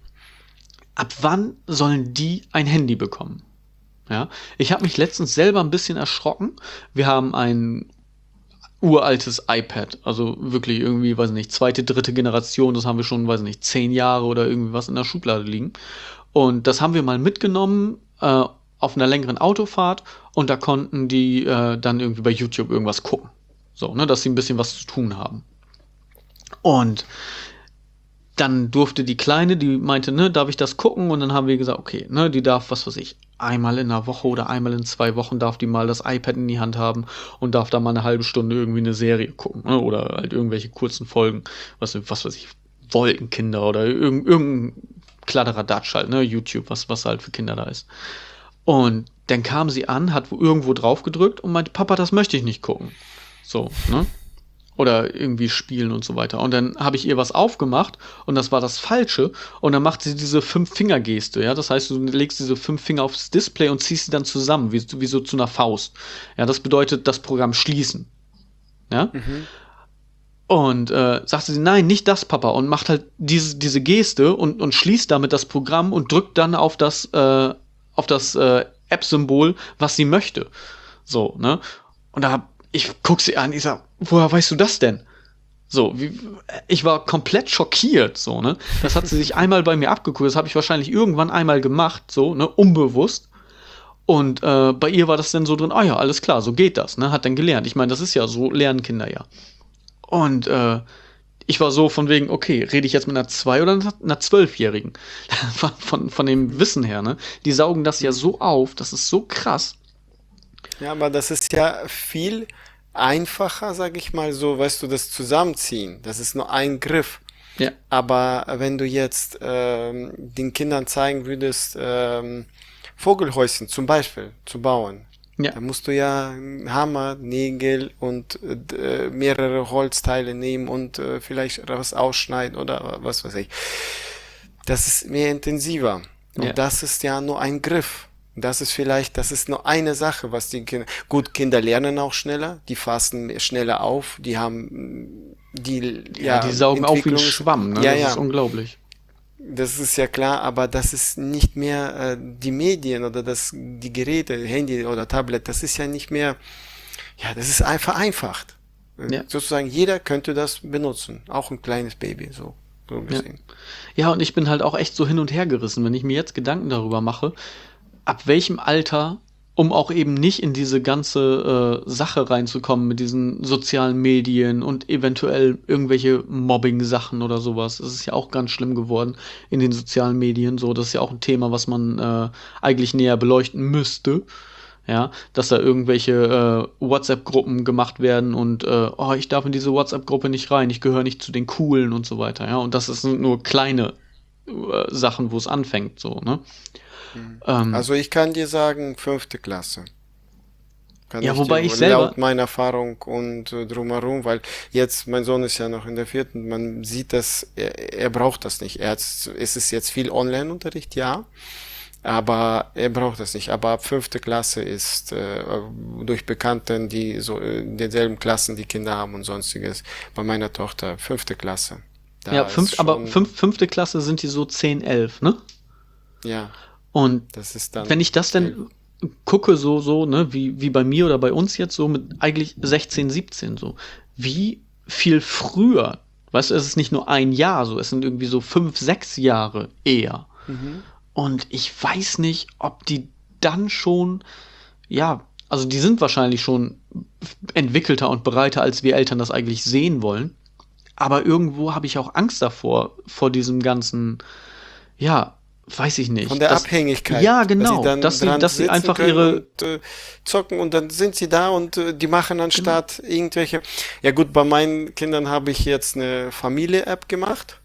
ab wann sollen die ein Handy bekommen? Ja, ich habe mich letztens selber ein bisschen erschrocken. Wir haben ein uraltes iPad, also wirklich irgendwie, weiß nicht, zweite, dritte Generation, das haben wir schon, weiß nicht, 10 Jahre oder irgendwie was in der Schublade liegen. Und das haben wir mal mitgenommen auf einer längeren Autofahrt und da konnten die dann irgendwie bei YouTube irgendwas gucken. So, ne, dass sie ein bisschen was zu tun haben. Und dann durfte die Kleine, die meinte, ne, darf ich das gucken? Und dann haben wir gesagt, okay, ne, die darf, was weiß ich, einmal in einer Woche oder einmal in 2 Wochen darf die mal das iPad in die Hand haben und darf da mal eine halbe Stunde irgendwie eine Serie gucken, ne, oder halt irgendwelche kurzen Folgen, was weiß ich, Wolkenkinder oder irgendein Kladderadatsch halt, ne, YouTube, was halt für Kinder da ist. Und dann kam sie an, hat irgendwo drauf gedrückt und meinte, Papa, das möchte ich nicht gucken. So, ne? Oder irgendwie spielen und so weiter. Und dann habe ich ihr was aufgemacht und das war das Falsche. Und dann macht sie diese Fünf-Finger-Geste, ja. Das heißt, du legst diese 5 Finger aufs Display und ziehst sie dann zusammen, wie so zu einer Faust. Ja, das bedeutet das Programm schließen. Ja. Mhm. Und sagte sie, nein, nicht das, Papa. Und macht halt diese Geste und schließt damit das Programm und drückt dann auf das App-Symbol, was sie möchte. So, ne? Und ich guck sie an, ich sag, woher weißt du das denn? So, ich war komplett schockiert, so, ne? Das hat sie sich einmal bei mir abgeguckt, das habe ich wahrscheinlich irgendwann einmal gemacht, so, ne, unbewusst. Und bei ihr war das dann so drin, ah ja, alles klar, so geht das, ne? Hat dann gelernt. Ich meine, das ist ja so, lernen Kinder ja. Und ich war so von wegen, okay, rede ich jetzt mit einer 2 oder einer 12-Jährigen? Von dem Wissen her, ne? Die saugen das ja so auf, das ist so krass. Ja, aber das ist ja viel einfacher, sag ich mal so, weißt du, das Zusammenziehen. Das ist nur ein Griff. Ja, Aber wenn du jetzt den Kindern zeigen würdest, Vogelhäuschen zum Beispiel zu bauen, ja, da musst du ja Hammer, Nägel und mehrere Holzteile nehmen und vielleicht was ausschneiden oder was weiß ich. Das ist mehr intensiver. ja. Und das ist ja nur ein Griff. Das ist nur eine Sache, was die Kinder, gut, Kinder lernen auch schneller, die fassen schneller auf, die haben, die, Ja, ja, die saugen auf wie ein Entwicklung ist, Schwamm, ne? ja, Das ist ja, unglaublich. das ist ja klar, aber das ist nicht mehr die Medien oder die Geräte, Handy oder Tablet, das ist ja nicht mehr, ja, das ist einfach vereinfacht. Ja, Sozusagen jeder könnte das benutzen, auch ein kleines Baby, so ja. gesehen. Ja, und ich bin halt auch echt so hin und her gerissen, wenn ich mir jetzt Gedanken darüber mache, ab welchem Alter, um auch eben nicht in diese ganze Sache reinzukommen mit diesen sozialen Medien und eventuell irgendwelche Mobbing-Sachen oder sowas. Das ist ja auch ganz schlimm geworden in den sozialen Medien. So, das ist ja auch ein Thema, was man eigentlich näher beleuchten müsste. Ja, dass da irgendwelche WhatsApp-Gruppen gemacht werden und oh, ich darf in diese WhatsApp-Gruppe nicht rein, ich gehöre nicht zu den Coolen und so weiter. Ja, und das sind nur kleine Sachen, wo es anfängt, so, ne? Ähm, Also ich kann dir sagen, fünfte Klasse. Kann ja, ich dir wobei ich laut selber, meiner Erfahrung und drumherum, weil jetzt mein Sohn ist ja noch in der vierten, man sieht das, er braucht das nicht. Es ist jetzt viel Online-Unterricht, ja, aber er braucht das nicht. Aber ab fünfte Klasse ist durch Bekannten, die so in denselben Klassen die Kinder haben und sonstiges, bei meiner Tochter fünfte Klasse. ja, Da ist aber schon, fünfte Klasse sind die so 10, 11, ne? ja, Und Das ist dann, wenn ich das äh, dann gucke, so, ne, wie bei mir oder bei uns jetzt so mit eigentlich 16, 17 so, wie viel früher, weißt du, es ist nicht nur ein Jahr so, es sind irgendwie so 5, 6 Jahre eher. mhm. Und ich weiß nicht, ob die dann schon, ja, also die sind wahrscheinlich schon entwickelter und bereiter, als wir Eltern das eigentlich sehen wollen. Aber irgendwo habe ich auch Angst davor, vor diesem ganzen, ja, weiß ich Von nicht. der Das, Abhängigkeit, ja, dass sie genau, dann dran dass sie sitzen einfach können ihre, und zocken und dann sind sie da und die machen genau, anstatt irgendwelche. Ja gut, bei meinen Kindern habe ich jetzt eine Familie-App gemacht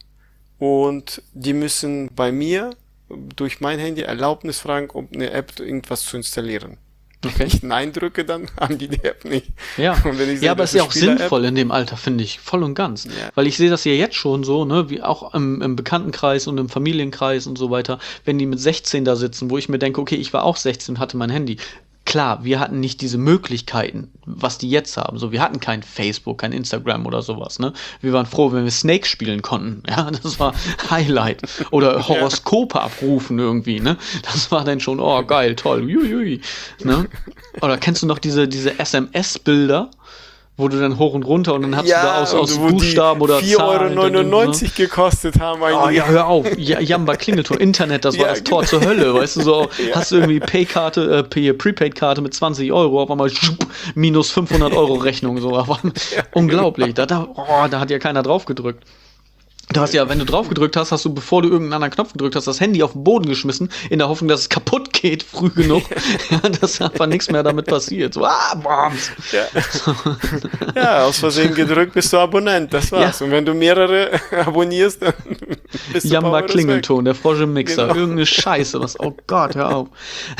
und die müssen bei mir durch mein Handy Erlaubnis fragen, um eine App irgendwas zu installieren. Wenn okay. ich Nein drücke, dann haben die App nicht. Ja. Und wenn ich Ja, sehe, aber das ist ja ist auch Spieler-App, sinnvoll in dem Alter, finde ich, voll und ganz. ja. Weil ich sehe das ja jetzt schon so, ne, wie auch im Bekanntenkreis und im Familienkreis und so weiter, wenn die mit 16 da sitzen, wo ich mir denke, okay, ich war auch 16 und hatte mein Handy. Klar, wir hatten nicht diese Möglichkeiten, was die jetzt haben. So, wir hatten kein Facebook, kein Instagram oder sowas, ne? Wir waren froh, wenn wir Snake spielen konnten. Ja, das war Highlight. Oder Ja. Horoskope abrufen irgendwie, ne? Das war dann schon, oh, geil, toll, juiui, ne? Oder kennst du noch diese SMS-Bilder, wo du dann hoch und runter und dann hast du da Ja, und aus wo die Buchstaben oder 4,99 Euro Zahlen dann irgendwie, ne? neunundneunzig gekostet haben, Oh ja, einige. hör auf. Ja, Jamba Klingelton, Internet, das war Ja, das Tor genau. zur Hölle, weißt du, so Ja. hast du irgendwie Pay-Karte, Prepaid-Karte mit 20 Euro, auf einmal minus 500 Euro Rechnung, so, auf einmal, unglaublich, da hat ja keiner drauf gedrückt. Du hast ja, wenn du drauf gedrückt hast, hast du, bevor du irgendeinen anderen Knopf gedrückt hast, das Handy auf den Boden geschmissen, in der Hoffnung, dass es kaputt geht, früh genug, ja, dass einfach nichts mehr damit passiert. So, Bams. Ja. So, Ja, aus Versehen gedrückt, bist du Abonnent, das ja, war's. Und wenn du mehrere abonnierst, dann bist du ein paar Jamba Euros weg. Klingelton, der Frosch im Mixer, Genau. irgendeine Scheiße, was, oh Gott, hör auf.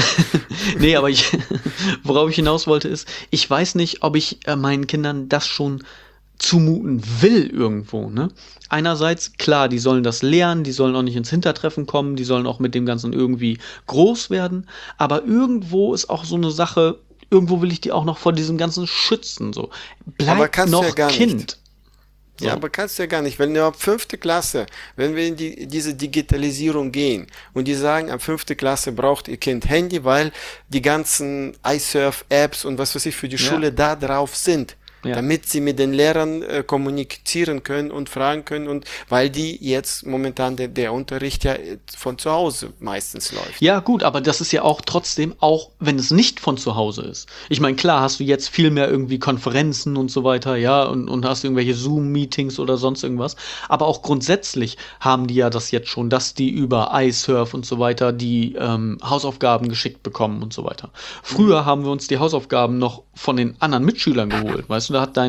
Nee, aber worauf ich hinaus wollte ist, ich weiß nicht, ob ich meinen Kindern das schon zumuten will irgendwo, ne? Einerseits, klar, die sollen das lernen, die sollen auch nicht ins Hintertreffen kommen, die sollen auch mit dem Ganzen irgendwie groß werden, aber irgendwo ist auch so eine Sache, irgendwo will ich die auch noch vor diesem Ganzen schützen, so. Aber Bleib kannst du ja noch gar nicht. Kind, Ja, so. aber kannst du ja gar nicht, wenn du ab fünfte Klasse, wenn wir in diese Digitalisierung gehen und die sagen, ab fünfte Klasse braucht ihr Kind Handy, weil die ganzen iSurf-Apps und was weiß ich für die Ja, Schule da drauf sind, ja. damit sie mit den Lehrern kommunizieren können und fragen können und weil die jetzt momentan der Unterricht ja von zu Hause meistens läuft. Ja, gut, aber das ist ja auch trotzdem, auch wenn es nicht von zu Hause ist. Ich meine, klar hast du jetzt viel mehr irgendwie Konferenzen und so weiter, ja, und hast irgendwelche Zoom-Meetings oder sonst irgendwas. Aber auch grundsätzlich haben die ja das jetzt schon, dass die über iSurf und so weiter die Hausaufgaben geschickt bekommen und so weiter. Mhm. Früher haben wir uns die Hausaufgaben noch von den anderen Mitschülern geholt, weißt du, da hat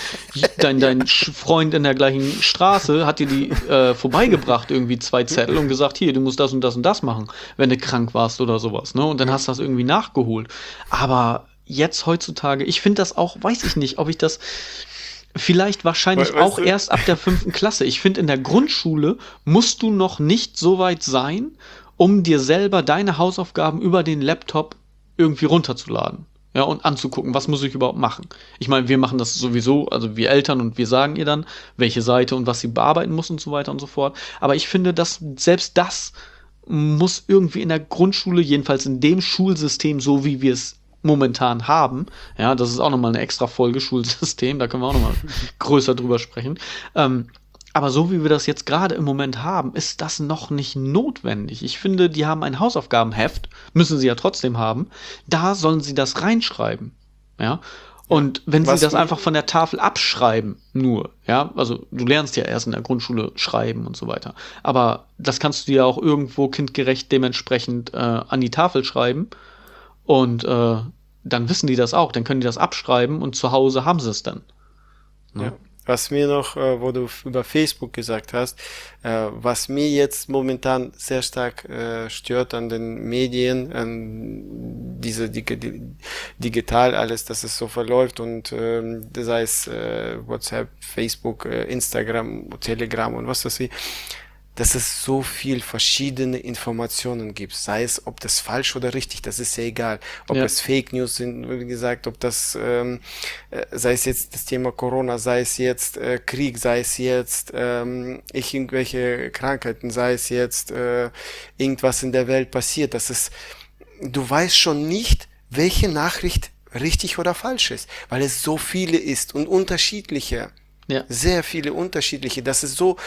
dein Freund in der gleichen Straße, hat dir die vorbeigebracht, irgendwie 2 Zettel und gesagt, hier, du musst das und das machen, wenn du krank warst oder sowas, ne? Und dann hast du das irgendwie nachgeholt. Aber jetzt heutzutage, ich finde das auch, weiß ich nicht, ob ich das vielleicht wahrscheinlich Weißt auch du? erst ab der 5. Klasse. Ich finde, in der Grundschule musst du noch nicht so weit sein, um dir selber deine Hausaufgaben über den Laptop irgendwie runterzuladen. Ja, und anzugucken, was muss ich überhaupt machen. Ich meine, wir machen das sowieso, also wir Eltern, und wir sagen ihr dann, welche Seite und was sie bearbeiten muss und so weiter und so fort. Aber ich finde, dass selbst das muss irgendwie in der Grundschule, jedenfalls in dem Schulsystem, so wie wir es momentan haben, ja, das ist auch nochmal eine extra Folge Schulsystem, da können wir auch nochmal größer drüber sprechen. Aber so wie wir das jetzt gerade im Moment haben, ist das noch nicht notwendig. Ich finde, die haben ein Hausaufgabenheft, müssen sie ja trotzdem haben. Da sollen sie das reinschreiben. Ja. Ja. Und wenn sie Was das mir, einfach von der Tafel abschreiben, nur, ja, also du lernst ja erst in der Grundschule schreiben und so weiter. Aber das kannst du ja auch irgendwo kindgerecht dementsprechend an die Tafel schreiben. Und dann wissen die das auch, dann können die das abschreiben und zu Hause haben sie es dann. Ne? ja. Was mir noch, wo du über Facebook gesagt hast, was mir jetzt momentan sehr stark stört an den Medien, an diese digital alles, dass es so verläuft und sei es WhatsApp, Facebook, Instagram, Telegram und was weiß ich. dass es so viel verschiedene Informationen gibt. Sei es, ob das falsch oder richtig, das ist ja egal. Ob Ja, es Fake News sind, wie gesagt, ob das, sei es jetzt das Thema Corona, sei es jetzt Krieg, sei es jetzt irgendwelche Krankheiten, sei es jetzt irgendwas in der Welt passiert. Du weißt schon nicht, welche Nachricht richtig oder falsch ist, weil es so viele ist und unterschiedliche. ja, Sehr viele unterschiedliche. Das ist so,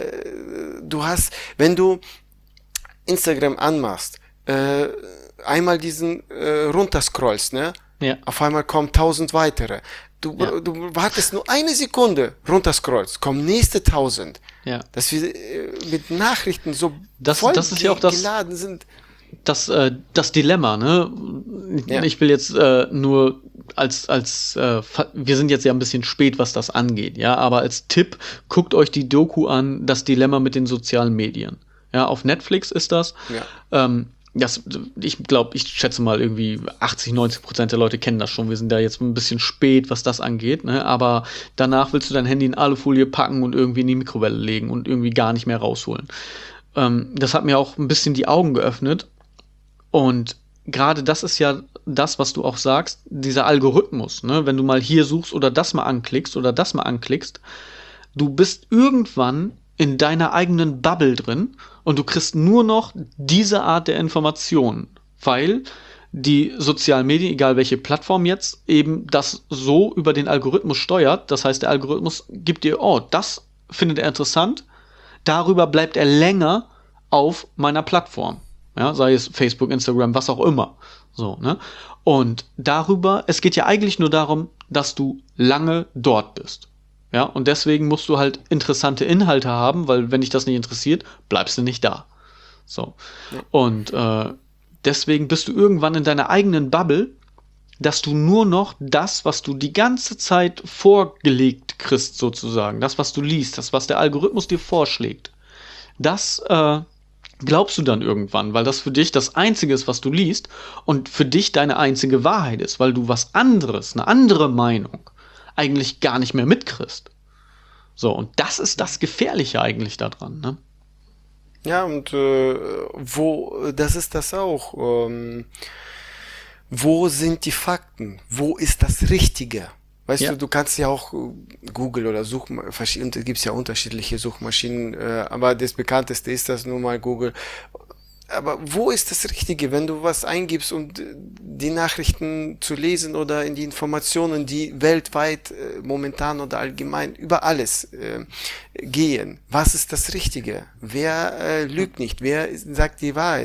du hast, wenn du Instagram anmachst, einmal diesen runterscrollst, ne? ja, Auf einmal kommen 1000 weitere. ja, Du wartest nur eine Sekunde, runterscrollst, kommen nächste 1000. ja. Dass wir mit Nachrichten so voll Das ist ja auch das, geladen sind. das Dilemma, ne? Ja, Ich will jetzt nur wir sind jetzt ja ein bisschen spät, was das angeht, ja, aber als Tipp, guckt euch die Doku an, das Dilemma mit den sozialen Medien. Ja, auf Netflix ist das. ja, Das, ich glaube, ich schätze mal irgendwie 80-90% der Leute kennen das schon. Wir sind da jetzt ein bisschen spät, was das angeht, ne? Aber danach willst du dein Handy in Alufolie packen und irgendwie in die Mikrowelle legen und irgendwie gar nicht mehr rausholen. Das hat mir auch ein bisschen die Augen geöffnet. Und gerade das ist ja das, was du auch sagst, dieser Algorithmus, ne? Wenn du mal hier suchst oder das mal anklickst oder das mal anklickst, du bist irgendwann in deiner eigenen Bubble drin und du kriegst nur noch diese Art der Informationen, weil die sozialen Medien, egal welche Plattform jetzt, eben das so über den Algorithmus steuert. Das heißt, der Algorithmus gibt dir, oh, das findet er interessant, darüber bleibt er länger auf meiner Plattform. Ja, sei es Facebook, Instagram, was auch immer. So, ne? Und darüber, es geht ja eigentlich nur darum, dass du lange dort bist. Ja, und deswegen musst du halt interessante Inhalte haben, weil wenn dich das nicht interessiert, bleibst du nicht da. So. Und deswegen bist du irgendwann in deiner eigenen Bubble, dass du nur noch das, was du die ganze Zeit vorgelegt kriegst, sozusagen, das, was du liest, das, was der Algorithmus dir vorschlägt, das glaubst du dann irgendwann, weil das für dich das Einzige ist, was du liest und für dich deine einzige Wahrheit ist, weil du was anderes, eine andere Meinung eigentlich gar nicht mehr mitkriegst. So, und das ist das Gefährliche eigentlich daran, ne? ja, und das ist das auch. Wo sind die Fakten? Wo ist das Richtige? Weißt Ja, du, du kannst ja auch Google oder gibt es ja unterschiedliche Suchmaschinen, aber das bekannteste ist das nun mal Google. Aber wo ist das Richtige, wenn du was eingibst, um die Nachrichten zu lesen oder in die Informationen, die weltweit momentan oder allgemein über alles gehen? Was ist das Richtige? Wer lügt nicht? Wer sagt die Wahrheit?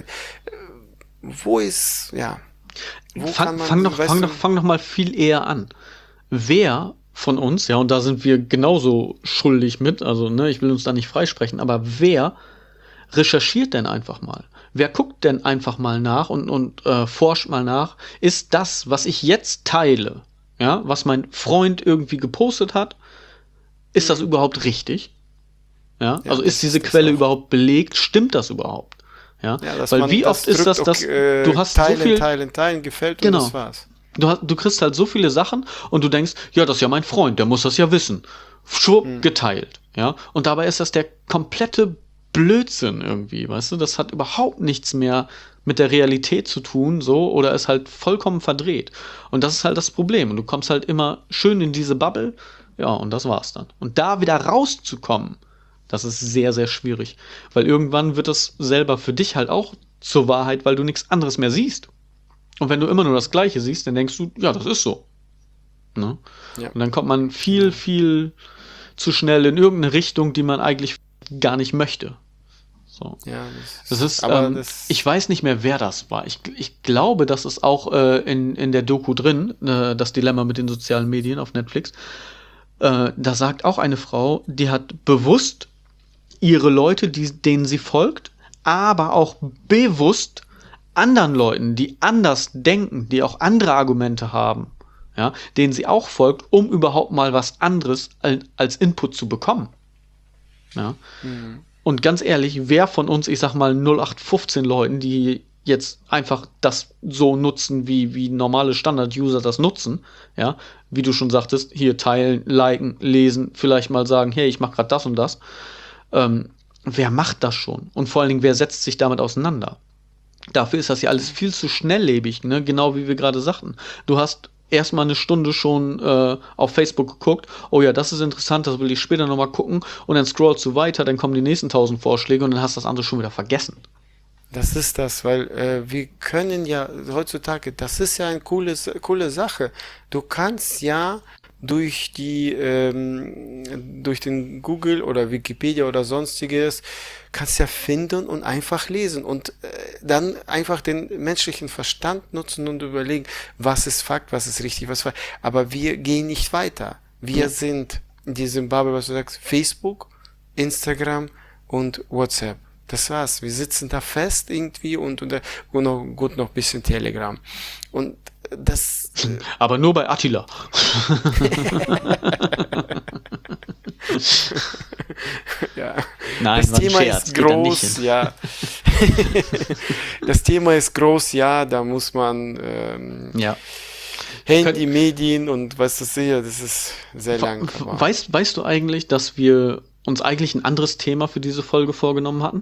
Wo ist, ja, wo kann man, weißt du, fang doch mal viel eher an. Wer von uns, ja, und da sind wir genauso schuldig mit, also, ne, ich will uns da nicht freisprechen, aber wer recherchiert denn einfach mal? Wer guckt denn einfach mal nach und forscht mal nach, ist das, was ich jetzt teile, ja, was mein Freund irgendwie gepostet hat, ist das überhaupt richtig? Ja, ja, also ist das diese ist das Quelle auch. überhaupt belegt? Stimmt das überhaupt? Ja, Ja, dass weil man wie das oft ist drückt, das, dass okay, du hast so teilen, viel, teilen, teilen, gefällt und das genau, war's. du kriegst halt so viele Sachen und du denkst, ja, das ist ja mein Freund, der muss das ja wissen. Schwupp, Hm. geteilt. Ja, und dabei ist das der komplette Blödsinn irgendwie, weißt du? Das hat überhaupt nichts mehr mit der Realität zu tun, so, oder ist halt vollkommen verdreht. Und das ist halt das Problem. Und du kommst halt immer schön in diese Bubble, ja, und das war's dann. Und da wieder rauszukommen, das ist sehr, sehr schwierig. Weil irgendwann wird das selber für dich halt auch zur Wahrheit, weil du nichts anderes mehr siehst. Und wenn du immer nur das Gleiche siehst, dann denkst du, ja, das ist so. Ne? Ja, Und dann kommt man viel, genau. viel zu schnell in irgendeine Richtung, die man eigentlich gar nicht möchte. So. Ja, Das ist, aber ich weiß nicht mehr, wer das war. Ich glaube, das ist auch in der Doku drin, das Dilemma mit den sozialen Medien auf Netflix. Da sagt auch eine Frau, die hat bewusst ihre Leute, denen sie folgt, aber auch bewusst anderen Leuten, die anders denken, die auch andere Argumente haben, ja, denen sie auch folgt, um überhaupt mal was anderes als Input zu bekommen. Ja. hm, Und ganz ehrlich, wer von uns, ich sag mal 0815 Leuten, die jetzt einfach das so nutzen, wie normale Standard-User das nutzen, ja, wie du schon sagtest, hier teilen, liken, lesen, vielleicht mal sagen, hey, ich mache gerade das und das, wer macht das schon? Und vor allen Dingen, wer setzt sich damit auseinander? Dafür ist das ja alles viel zu schnelllebig, ne? Genau wie wir gerade sagten. Du hast erstmal eine Stunde schon auf Facebook geguckt, oh ja, das ist interessant, das will ich später nochmal gucken, und dann scrollst du weiter, dann kommen die nächsten 1000 Vorschläge und dann hast du das andere schon wieder vergessen. Das ist das, weil wir können ja heutzutage, das ist ja eine coole Sache. Du kannst ja durch den Google oder Wikipedia oder sonstiges, kannst ja finden und einfach lesen und dann einfach den menschlichen Verstand nutzen und überlegen, was ist Fakt, was ist richtig, was falsch. Aber wir gehen nicht weiter. Wir Ja. sind in diesem Bubble, was du sagst, Facebook, Instagram und WhatsApp. Das war's. Wir sitzen da fest irgendwie und noch, gut noch ein bisschen Telegram. Und das, Aber nur bei Attila. ja, Nein, das war ein Thema Scherz, ist geht da nicht groß, hin. ja. Das Thema ist groß, ja, da muss man Ja. Handy, Medien und was das sehe, das ist sehr lang, aber Weißt du eigentlich, dass wir uns eigentlich ein anderes Thema für diese Folge vorgenommen hatten?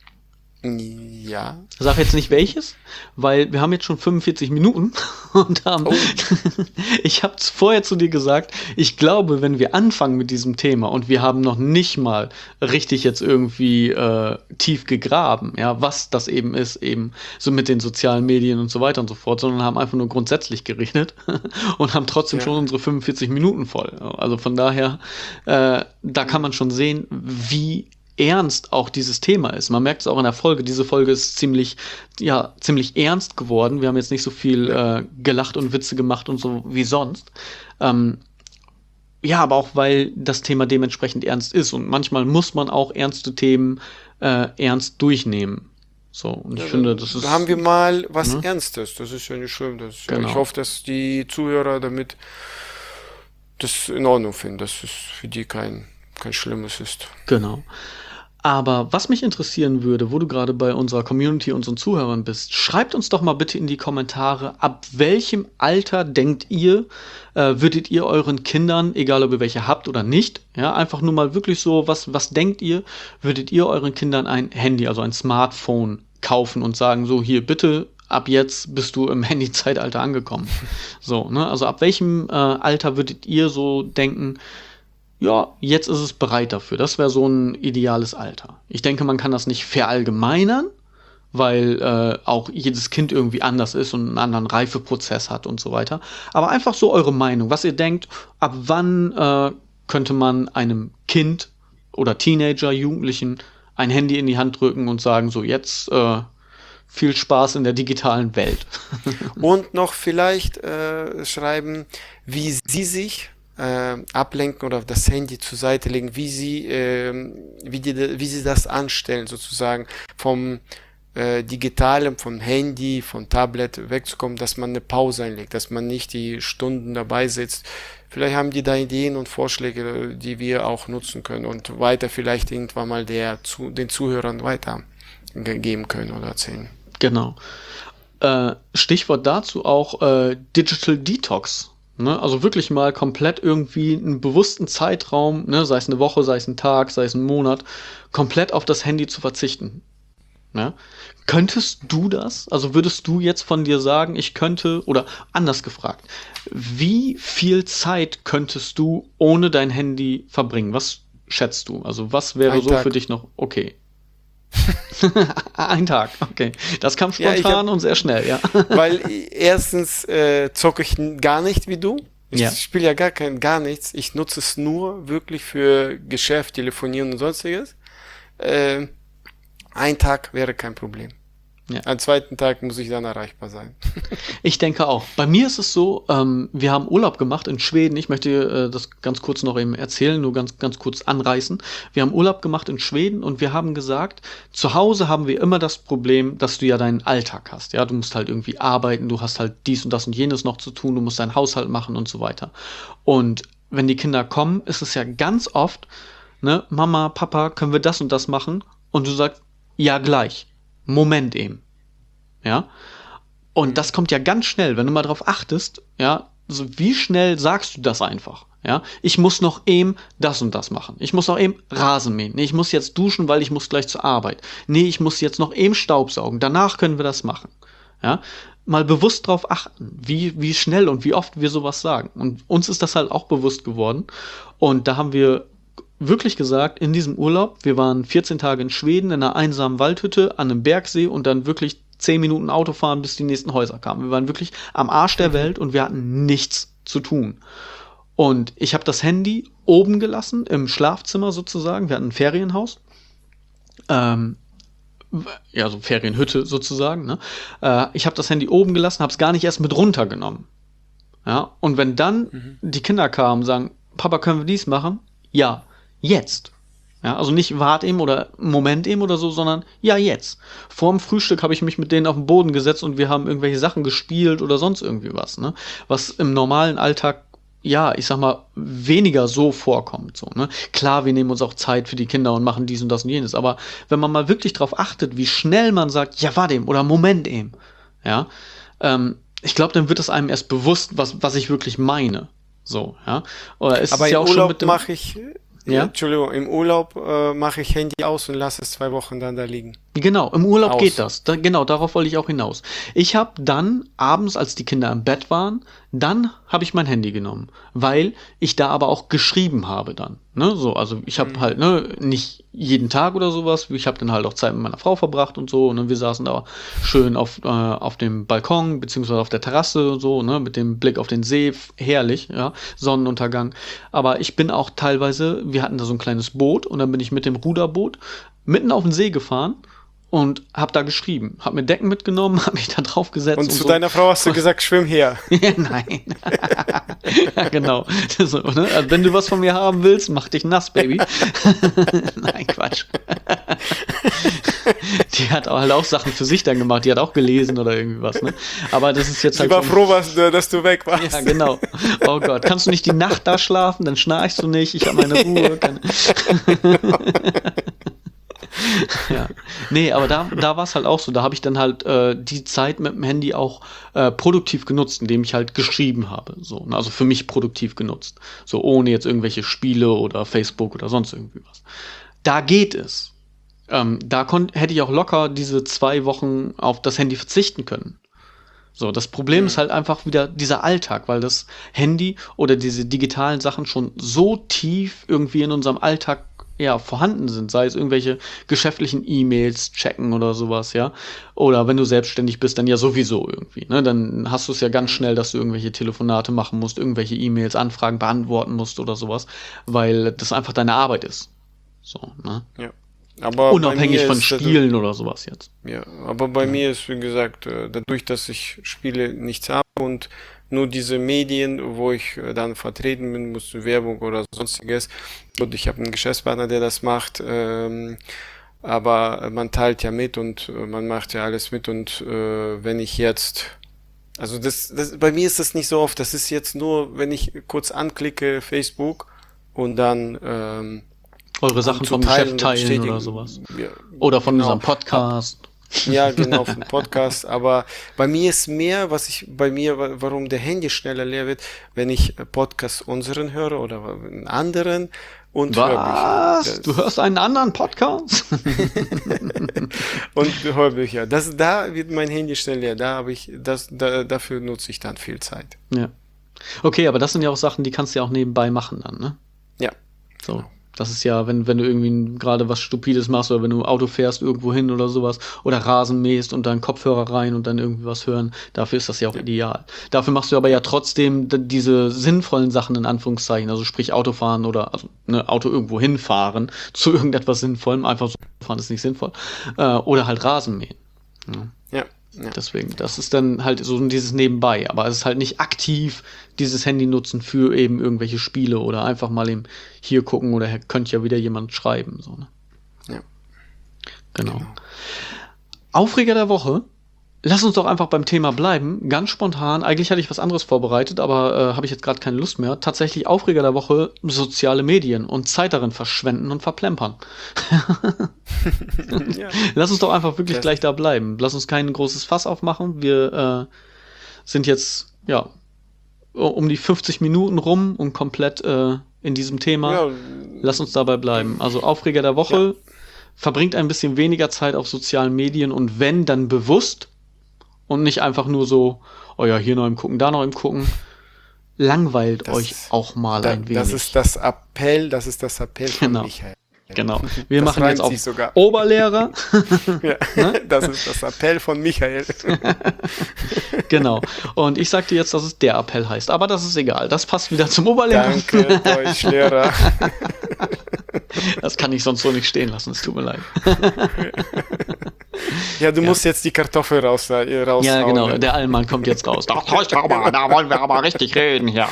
ja. Sag jetzt nicht welches, weil wir haben jetzt schon 45 Minuten und Oh, ich habe vorher zu dir gesagt, ich glaube, wenn wir anfangen mit diesem Thema und wir haben noch nicht mal richtig jetzt irgendwie tief gegraben, ja, was das eben so mit den sozialen Medien und so weiter und so fort, sondern haben einfach nur grundsätzlich geredet und haben trotzdem ja. schon unsere 45 Minuten voll. Also von daher, da kann man schon sehen, wie ernst auch dieses Thema ist. Man merkt es auch in der Folge. Diese Folge ist ziemlich ernst geworden. Wir haben jetzt nicht so viel Ja. gelacht und Witze gemacht und so wie sonst. Ähm, ja, aber auch weil das Thema dementsprechend ernst ist. Und manchmal muss man auch ernste Themen ernst durchnehmen. So, und ich Ja, finde, das da haben ist, wir mal was ne? Ernstes. Das ist ja nicht schlimm. Das ist ja, ich Genau, hoffe, dass die Zuhörer damit das in Ordnung finden, dass es für die kein Schlimmes ist. genau. Aber was mich interessieren würde, wo du gerade bei unserer Community, unseren Zuhörern bist, schreibt uns doch mal bitte in die Kommentare, ab welchem Alter denkt ihr, würdet ihr euren Kindern, egal ob ihr welche habt oder nicht, ja, einfach nur mal wirklich so, was denkt ihr, würdet ihr euren Kindern ein Handy, also ein Smartphone kaufen und sagen, so hier bitte, ab jetzt bist du im Handy-Zeitalter angekommen. So, ne? Also ab welchem Alter würdet ihr so denken, ja, jetzt ist es bereit dafür. Das wäre so ein ideales Alter. Ich denke, man kann das nicht verallgemeinern, weil auch jedes Kind irgendwie anders ist und einen anderen Reifeprozess hat und so weiter. Aber einfach so eure Meinung, was ihr denkt, ab wann könnte man einem Kind oder Teenager, Jugendlichen ein Handy in die Hand drücken und sagen, so jetzt viel Spaß in der digitalen Welt. Und noch vielleicht schreiben, wie Sie sich ablenken oder das Handy zur Seite legen, wie Sie das anstellen, sozusagen vom Digitalen, vom Handy, vom Tablet wegzukommen, dass man eine Pause einlegt, dass man nicht die Stunden dabei sitzt. Vielleicht haben die da Ideen und Vorschläge, die wir auch nutzen können und weiter vielleicht irgendwann mal den Zuhörern weitergeben können oder erzählen. Genau. Stichwort dazu auch Digital Detox. Ne? Also wirklich mal komplett irgendwie einen bewussten Zeitraum, ne? Sei es eine Woche, sei es ein Tag, sei es ein Monat, komplett auf das Handy zu verzichten. Ne? Könntest du das? Also würdest du jetzt von dir sagen, ich könnte, oder anders gefragt, wie viel Zeit könntest du ohne dein Handy verbringen? Was schätzt du? Also was wäre Ein so für Tag. dich noch okay? Ein Tag, okay. Das kam Ja, ich habe spontan und sehr schnell, ja. Weil erstens zocke ich gar nicht wie du. Ich Ja, spiele ja gar nichts. Ich nutze es nur wirklich für Geschäft, Telefonieren und sonstiges. Äh, ein Tag wäre kein Problem. ja. Am zweiten Tag muss ich dann erreichbar sein. Ich denke auch. Bei mir ist es so, wir haben Urlaub gemacht in Schweden. Ich möchte das ganz kurz noch eben erzählen, nur ganz kurz anreißen. Wir haben Urlaub gemacht in Schweden und wir haben gesagt, zu Hause haben wir immer das Problem, dass du ja deinen Alltag hast. Ja, du musst halt irgendwie arbeiten, du hast halt dies und das und jenes noch zu tun, du musst deinen Haushalt machen und so weiter. Und wenn die Kinder kommen, ist es ja ganz oft, ne, Mama, Papa, können wir das und das machen? Und du sagst, ja, gleich. Moment eben. Ja. Und Mhm. das kommt ja ganz schnell, wenn du mal drauf achtest, ja, so wie schnell sagst du das einfach? Ja, ich muss noch eben das und das machen. Ich muss noch eben Rasen mähen. Nee, ich muss jetzt duschen, weil ich muss gleich zur Arbeit. Nee, ich muss jetzt noch eben Staubsaugen. Danach können wir das machen. Ja, mal bewusst drauf achten, wie schnell und wie oft wir sowas sagen. Und uns ist das halt auch bewusst geworden. Und da haben wir wirklich gesagt, in diesem Urlaub, wir waren 14 Tage in Schweden in einer einsamen Waldhütte an einem Bergsee und dann wirklich 10 Minuten Auto fahren, bis die nächsten Häuser kamen. Wir waren wirklich am Arsch der Welt und wir hatten nichts zu tun. Und ich habe das Handy oben gelassen, im Schlafzimmer sozusagen. Wir hatten ein Ferienhaus. Ähm, ja, so Ferienhütte sozusagen. Ne? Ich habe das Handy oben gelassen, habe es gar nicht erst mit runtergenommen. Ja? Und wenn dann die Kinder kamen und sagen, Papa, können wir dies machen? Ja, jetzt. Ja, also nicht wart eben oder Moment eben oder so, sondern ja, jetzt. Vorm Frühstück habe ich mich mit denen auf den Boden gesetzt und wir haben irgendwelche Sachen gespielt oder sonst irgendwie was, ne? Was im normalen Alltag, ja, ich sag mal, weniger so vorkommt, so, ne? Klar, wir nehmen uns auch Zeit für die Kinder und machen dies und das und jenes, aber wenn man mal wirklich drauf achtet, wie schnell man sagt, ja, warte eben oder Moment eben, ja, ich glaube, dann wird es einem erst bewusst, was ich wirklich meine. So, ja. Oder ist Aber es im ja auch schon Urlaub mit dem, mache ich, ja, ja? Entschuldigung, im Urlaub mache ich Handy aus und lasse es 2 Wochen dann da liegen. Genau, im Urlaub geht Aus. das. Genau, darauf wollte ich auch hinaus. Ich habe dann abends, als die Kinder im Bett waren, dann habe ich mein Handy genommen, weil ich da aber auch geschrieben habe dann. Ne, so, also ich habe halt nicht jeden Tag oder sowas. Ich habe dann halt auch Zeit mit meiner Frau verbracht und so. Und wir saßen da schön auf dem Balkon beziehungsweise auf der Terrasse und so, ne, mit dem Blick auf den See, herrlich, ja, Sonnenuntergang. Aber ich bin auch teilweise, wir hatten da so ein kleines Boot und dann bin ich mit dem Ruderboot mitten auf den See gefahren und hab da geschrieben, hab mir Decken mitgenommen, hab mich da drauf gesetzt Und und zu so. deiner Frau hast du gesagt, schwimm her. Ja, nein. Ja, genau. So, ne? Also, wenn du was von mir haben willst, mach dich nass, Baby. Nein, Quatsch. Die hat halt auch Sachen für sich dann gemacht, die hat auch gelesen oder irgendwie was, ne? Aber das ist jetzt Sie halt war schon, froh, dass du weg warst. ja, genau. Oh Gott, kannst du nicht die Nacht da schlafen? Dann schnarchst du nicht, ich habe meine Ruhe. Ja. Nee, aber da war es halt auch so. Da habe ich dann halt die Zeit mit dem Handy auch produktiv genutzt, indem ich halt geschrieben habe. So, ne? Also für mich produktiv genutzt. So ohne jetzt irgendwelche Spiele oder Facebook oder sonst irgendwie was. Da geht es. Hätte ich auch locker diese 2 Wochen auf das Handy verzichten können. So, das Problem ist halt einfach wieder dieser Alltag, weil das Handy oder diese digitalen Sachen schon so tief irgendwie in unserem Alltag ja vorhanden sind, sei es irgendwelche geschäftlichen E-Mails checken oder sowas, ja. Oder wenn du selbstständig bist, dann ja sowieso irgendwie, ne? Dann hast du es ja ganz schnell, dass du irgendwelche Telefonate machen musst, irgendwelche E-Mails, Anfragen beantworten musst oder sowas, weil das einfach deine Arbeit ist. So, ne? Ja. Aber bei Unabhängig mir von ist, Spielen oder sowas jetzt. ja, aber bei mir ist, wie gesagt, dadurch, dass ich Spiele nichts habe und nur diese Medien, wo ich dann vertreten bin, muss Werbung oder sonstiges. Und ich habe einen Geschäftspartner, der das macht, aber man teilt ja mit und man macht ja alles mit und wenn ich jetzt, also bei mir ist das nicht so oft, das ist jetzt nur, wenn ich kurz anklicke Facebook und dann Eure Sachen zu vom teilen Geschäft und teilen bestätigen. oder sowas. Ja, Oder von genau. unserem Podcast. Ja, genau, vom Podcast. Aber bei mir ist mehr, warum der Handy schneller leer wird, wenn ich Podcast unseren höre oder einen anderen und Hörbücher. Was? Du hörst einen anderen Podcast? Und Hörbücher. Da wird mein Handy schnell leer. Dafür nutze ich dann viel Zeit. Ja. Okay, aber das sind ja auch Sachen, die kannst du ja auch nebenbei machen dann, ne? Ja. So. Das ist ja, wenn du irgendwie gerade was Stupides machst oder wenn du Auto fährst irgendwo hin oder sowas oder Rasen mähst und dann Kopfhörer rein und dann irgendwie was hören, dafür ist das ja auch ideal. Dafür machst du aber ja trotzdem diese sinnvollen Sachen in Anführungszeichen, also sprich Autofahren oder also, ne, Auto irgendwo hinfahren zu irgendetwas Sinnvollem, einfach so fahren ist nicht sinnvoll, oder halt Rasen mähen. Ja. Ja. Ja. Deswegen, das ist dann halt so dieses Nebenbei, aber es ist halt nicht aktiv dieses Handy nutzen für eben irgendwelche Spiele oder einfach mal eben hier gucken oder könnte ja wieder jemand schreiben. So, ne? Ja. Genau. Aufreger der Woche. Lass uns doch einfach beim Thema bleiben. Ganz spontan. Eigentlich hatte ich was anderes vorbereitet, aber habe ich jetzt gerade keine Lust mehr. Tatsächlich Aufreger der Woche, soziale Medien und Zeit darin verschwenden und verplempern. Ja. Lass uns doch einfach wirklich Das- gleich da bleiben. Lass uns kein großes Fass aufmachen. Wir sind jetzt, ja, um die 50 Minuten rum und komplett in diesem Thema. Ja, Lass uns dabei bleiben. Also Aufreger der ja, Woche, verbringt ein bisschen weniger Zeit auf sozialen Medien und wenn, dann bewusst und nicht einfach nur so, oh ja, hier noch im Gucken, da noch im Gucken. Langweilt euch das, auch mal ein das ist wenig. das ist das Appell von Genau, Michael. genau. Wir Das machen jetzt reimt auch sich sogar. Oberlehrer. Ja, Ne? das ist das Appell von Michael. Genau. Und ich sag dir jetzt, dass es der Appell heißt. Aber das ist egal. Das passt wieder zum Oberlehrer. Danke, Deutschlehrer. Das kann ich sonst so nicht stehen lassen. Es tut mir leid. Ja, du Ja. musst jetzt die Kartoffel Ja, genau. raushauen. Der Allmann kommt jetzt raus. Doch, Täuschrauber, da wollen wir aber richtig reden, ja.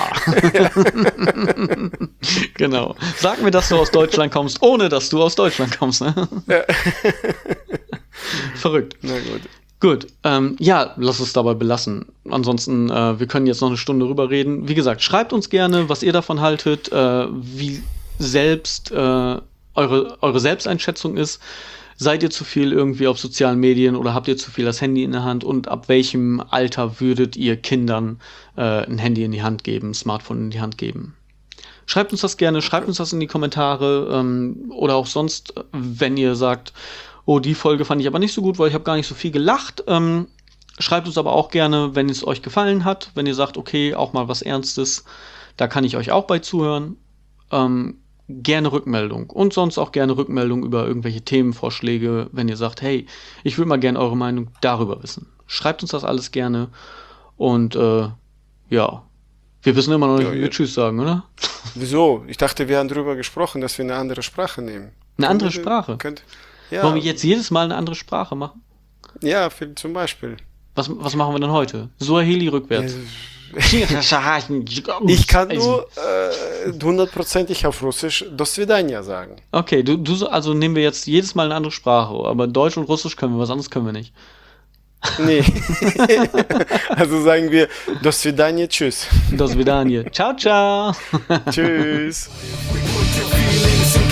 Genau. Sag mir, dass du aus Deutschland kommst, ohne dass du aus Deutschland kommst. Ne? Ja. Verrückt. Na gut. Gut, ja, lass es dabei belassen. Ansonsten, wir können jetzt noch eine Stunde rüber reden. Wie gesagt, schreibt uns gerne, was ihr davon haltet, wie selbst eure Selbsteinschätzung ist. Seid ihr zu viel irgendwie auf sozialen Medien oder habt ihr zu viel das Handy in der Hand? Und ab welchem Alter würdet ihr Kindern ein Handy in die Hand geben, ein Smartphone in die Hand geben? Schreibt uns das gerne, schreibt uns das in die Kommentare oder auch sonst, wenn ihr sagt, oh, die Folge fand ich aber nicht so gut, weil ich habe gar nicht so viel gelacht. Schreibt uns aber auch gerne, wenn es euch gefallen hat, wenn ihr sagt, okay, auch mal was Ernstes, da kann ich euch auch bei zuhören. Gerne Rückmeldung und sonst auch gerne Rückmeldung über irgendwelche Themenvorschläge, wenn ihr sagt, hey, ich würde mal gerne eure Meinung darüber wissen. Schreibt uns das alles gerne und ja, wir wissen immer noch nicht, Ja, wie wir Tschüss sagen, oder? wieso? Ich dachte, wir haben darüber gesprochen, dass wir eine andere Sprache nehmen. Eine Können andere wir, Sprache. könnt, Wollen wir ja, jetzt jedes Mal eine andere Sprache machen? ja, zum Beispiel. Was machen wir denn heute? Suaheli rückwärts. Ich kann nur hundertprozentig auf Russisch "До свидания" sagen. Okay, also nehmen wir jetzt jedes Mal eine andere Sprache, aber Deutsch und Russisch können wir, was anderes können wir nicht. Nee. Also sagen wir "До свидания", tschüss. До свидания. Ciao, ciao. Tschüss. We put your feelings in